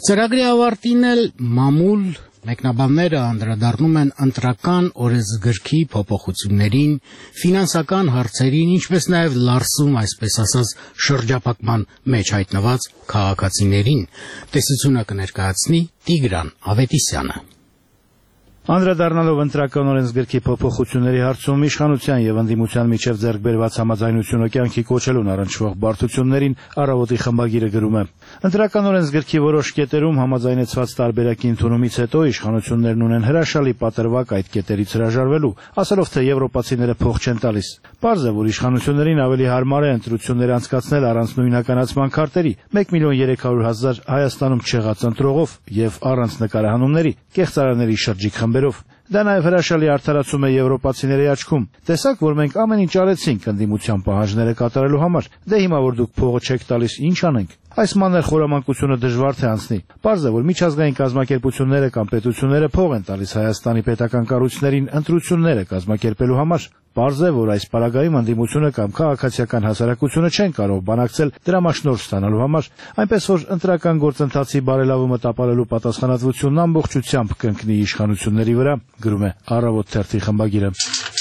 Ծրագրի ավարտին էլ մամուլ մեկնաբանները անդրադառնում են ընտրական օրենսգրքի փոփոխություններին, ֆինանսական հարցերին, ինչպես նաև Լարսում, այսպես ասած, շրջափակման մեջ հայտնված քաղաքացիներին։ Տեսությունը կներկայացնի Տիգրան Ավետիսյանը։ Անդրադառնալով ընտրական օրենսգրքի փոփոխությունների հարցում իշխանության եւ ընդդիմության միջև ձեռք բերված համաձայնությունը կյանքի կոչելուն առնչվող բարդություններին Առավոտի խմբագիրը գրում է. Ընտրական օրենսգրքի որոշ կետերում համաձայնեցված տարբերակի ընդունումից հետո իշխանություններն ունեն հրաշալի պատրվակ այդ կետերից հրաժարվելու, ասելով թե եվրոպացիները փող չեն տալիս։ Պարզ է, որ իշխանություններին ավելի հարմար է ընտրություններ անցկացնել առանց նույնականացման քարտերի, 1.3 միլիոն Հայաստանում չեղած ընտրողով եւ առանց նկարահանումների, կեղծարանների շրջիկ խմբերով։ Դա նաև հրաշալի արդարացում է եվրոպացիների աչքում։ Տեսակ, որ մենք ամեն ինչ արեցինք ընդդիմության պահանջները կատարելու համար։ Դե հիմա որ դուք փողը չեք տալիս, ինչ անենք։ Այս մանր խորամանկությունը դժվար թե անցնի։ Պարզ է, որ միջազգային կազմակերպությունները կամ պետությունները փող են տալիս Հայաստանի պետական կառույցներին ընտրությունները կազմակերպելու համար։ Պարզ է, որ այս պարագայում ընդդիմությունը կամ քաղաքացիական հասարակությունը չեն կարող բանակցել դրամաշնորհ ստանալու համար, այնպես որ ընտրական գործընթացի բարելավումը տապալելու պատասխանատվությունն ամբողջությամբ կընկնի իշխանությունների վրա, գրում է Առավոտ թերթի խմբագիրը։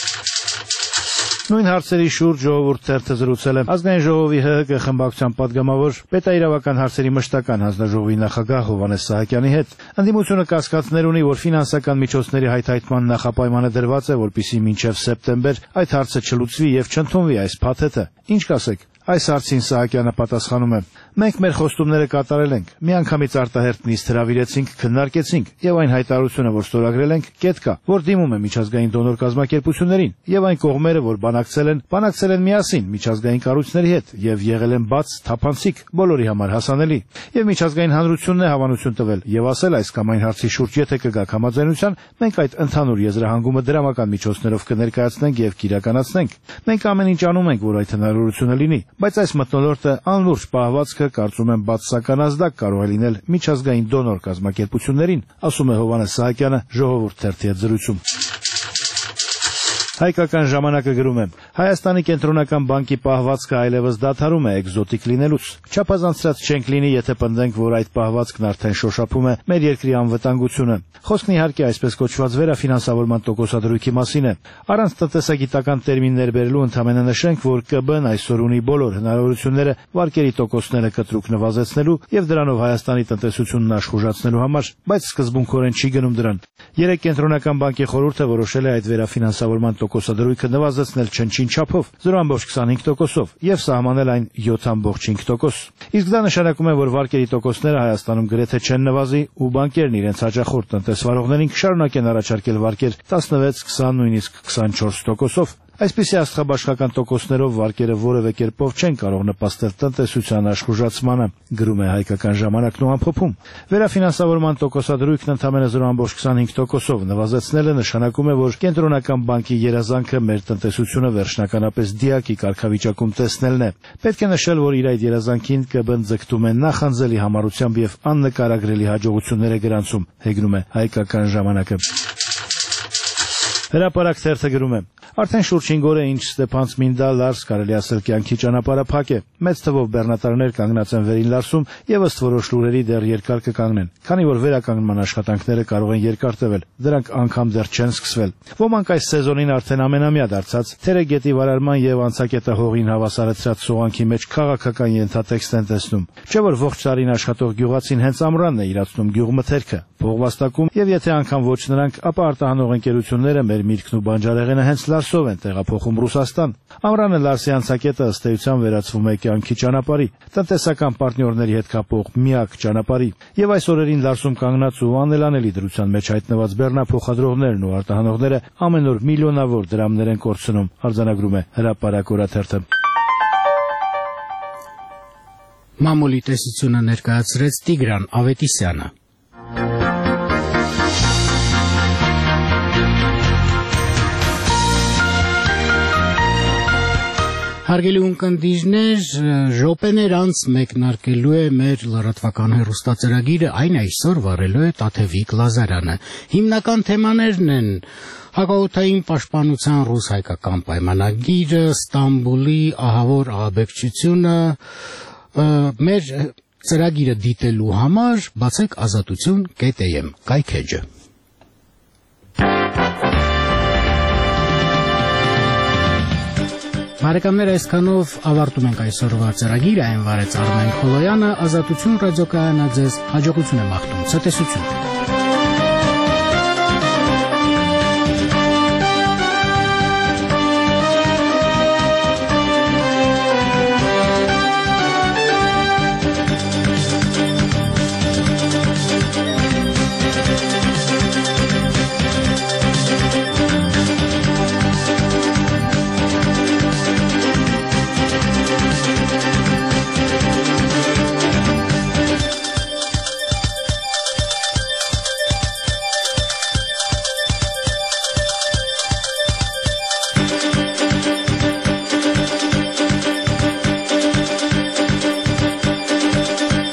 Նույն հարցերի շուրջ Ժողովուրդ թերթը զրուցել է Ազգային ժողովի ՀՀԿ խմբակցության падգամավոր պետաիրավական հարցերի մշտական հանձնաժողովի նախագահ Հովհաննես Սահակյանի հետ։ Ընդդիմությունը կասկածներ ունի, որ ֆինանսական միջոցների հայթայթման նախապայմանը դրված է, որպեսզի մինչև սեպտեմբեր այդ հարցը չլուծվի եւ չընդունվի այս փաթեթը։ Ինչ կասեք։ Այս հարցին Սահակյանը պատասխանում է. Մենք մեր խոստումները կատարել ենք, միանգամից արտահերթ նիստ հրավիրեցինք, քննարկեցինք եւ այն հայտարարությունը, որ ստորագրել ենք, կետ կա, որ դիմում է միջազգային դոնոր կազմակերպություններին եւ այն կողմերը, որ բանակցել են միասին միջազգային կառույցների հետ եւ եղել են բաց, թափանցիկ, բոլորի համար հասանելի։ Եվ միջազգային հանրությունն է հավանություն տվել եւ ասել այս կամ այն հարցի շուրջ եթե կգաք համաձայնության, մենք այդ ընդհանուր եզրահանգումը դրամական միջոցներով կներկայացնենք եւ կիրականացնենք։ Մենք ամեն ինչ անում ենք, որ այդ հնարավորությունը լինի, բայց այս մթնոլորտը անլուրջ պահվածքը կարծում եմ բացասական ազդակ կարող է լինել միջազգային դոնոր կազմակերպություններին, ասում է Հովհաննես Սահակյանը Ժողովուրդ թերթի հետ զրույցում։ Հայկական ժամանակը գրում է. Հայաստանի կենտրոնական բանկի պահվածքը այլևս դադարում է էկզոտիկ լինելուց։ Չափազանցրած չենք լինի, եթե պնդենք, որ այդ պահվածքն արդեն շոշափում է մեր երկրի անվտանգությունը։ Խոսքն իհարկե այսպես կոչված վերաֆինանսավորման տոկոսադրույքի մասին է։ Առանց տնտեսագիտական տերմիններ բերելու ընդհանրապես նշենք, որ ԿԲ-ն այսօր ունի բոլոր հնարավորությունները վարկերի տոկոսները կտրուկ նվազեցնելու եւ դրանով Հայաստանի տնտեսությունն աշխուժացնելու համար, բայց սկզբունքորեն չի գնում դրան։ Երեք կենտրոնական բանկի խորհուրդը որոշել է այդ վերաֆինանսավորման տոկոսադրույքը նվազեցնել չնչին չափով 0.25%-ով եւ սահմանել այն 7.5%։ Իսկ դա նշանակում է, որ վարկերի տոկոսները Հայաստանում գրեթե չեն նվազի ու բանկերն իրենց հաճախորդ տնտեսվարողներին կշարունակեն առաջարկել վարկեր 16, 20, նույնիսկ 24%-ով։ Այսպիսի աստղաբաշխական տոկոսներով վարկերը որևէ կերպով չեն կարող նպաստել տնտեսության աշխուժացմանը, գրում է Հայկական ժամանակն ու ամփոփում։ Վերաֆինանսավորման տոկոսադրույքն ընդամենը 0.25%-ով նվազեցնելը նշանակում է, որ կենտրոնական բանկի երազանքը մեր տնտեսությունը վերջնականապես դիակի կարգավիճակում տեսնելն է։ Պետք է նշել, որ իր այդ երազանքին ԿԲ-ն ձգտում է նախանձելի համառությամբ եւ աննկարագրելի հաջողություններ է գրանցում, հեգնում է Հայկական ժամանակը։ Հրապարակ թերթը գրում է. Արդեն շուրջ 5 օր է ինչ Ստեփան-Ծմինդա Լարս կարելի ասել կյանքի ճանապարհը փակ է։ Մեծ թվով բեռնատարներ կանգնած են վերին Լարսում եւ ըստ որոշ լուրերի դեռ երկար կկանգնեն, քանի որ վերականգնման աշխատանքները կարող են երկար տևել։ Դրանք անգամ դեռ չեն սկսվել։ Ոմանք այս սեզոնին արդեն ամենամյա դարձած Թերեգետի վարարման եւ անցակետը հողին հավասարեցրած սողանքի մեջ քաղաքական ենթատեքստ են տեսնում։ Չէ՞ որ ողջ տարին աշխատող գյուղացին հենց ամռանն է իրացնում գյուղմթերքը, փողվաստակում եւ եթե անգամ ոչ նրանք, ապա արտահանող ընկերությունները մեր միրգն ու բանջարեղենը հենց Լարսով են տեղափոխում Ռուսաստան։ Ամռանը Լարսի անցակետը ըստ էության վերածվում է կյանքի ճանապարհի, տնտեսական պարտներների հետ կապող միակ ճանապարհի։ Եվ այս օրերին Լարսում կանգնած ու անելանելի դրության մեջ հայտնված բեռնափոխադրողներն ու արտահանողները ամեն օր միլիոնավոր դրամներ են կորցնում, արձանագրում է Հրապարակ օրաթերթը։ Մամուլի տեսությունը ներկայացրեց Տիգրան Ավետիսյանը։ Հարգելի ունկնդիրներ, րոպեներ անց մեկնարկելու է մեր լրատվական հեռուստածրագիրը, այն այսօր վարելու է Տաթևիկ Լազարյանը։ Հիմնական թեմաներն են հակաօդային պաշտպանության ռուս-հայկական պայմանագիրը, Ստամբուլի ահավոր ահաբեկչությունը, մեր Ծրագիրը դիտելու համար բացեք azatutsun.am կայքեջը։ Բարեկամներ, այսքանով ավարտում ենք այսօրվա ծրագիրը, այն վարեց Արմեն Խոլոյանը, Ազատություն ռադիոկայանը ձեզ հաջողություն է մաղթում, ցտեսություն։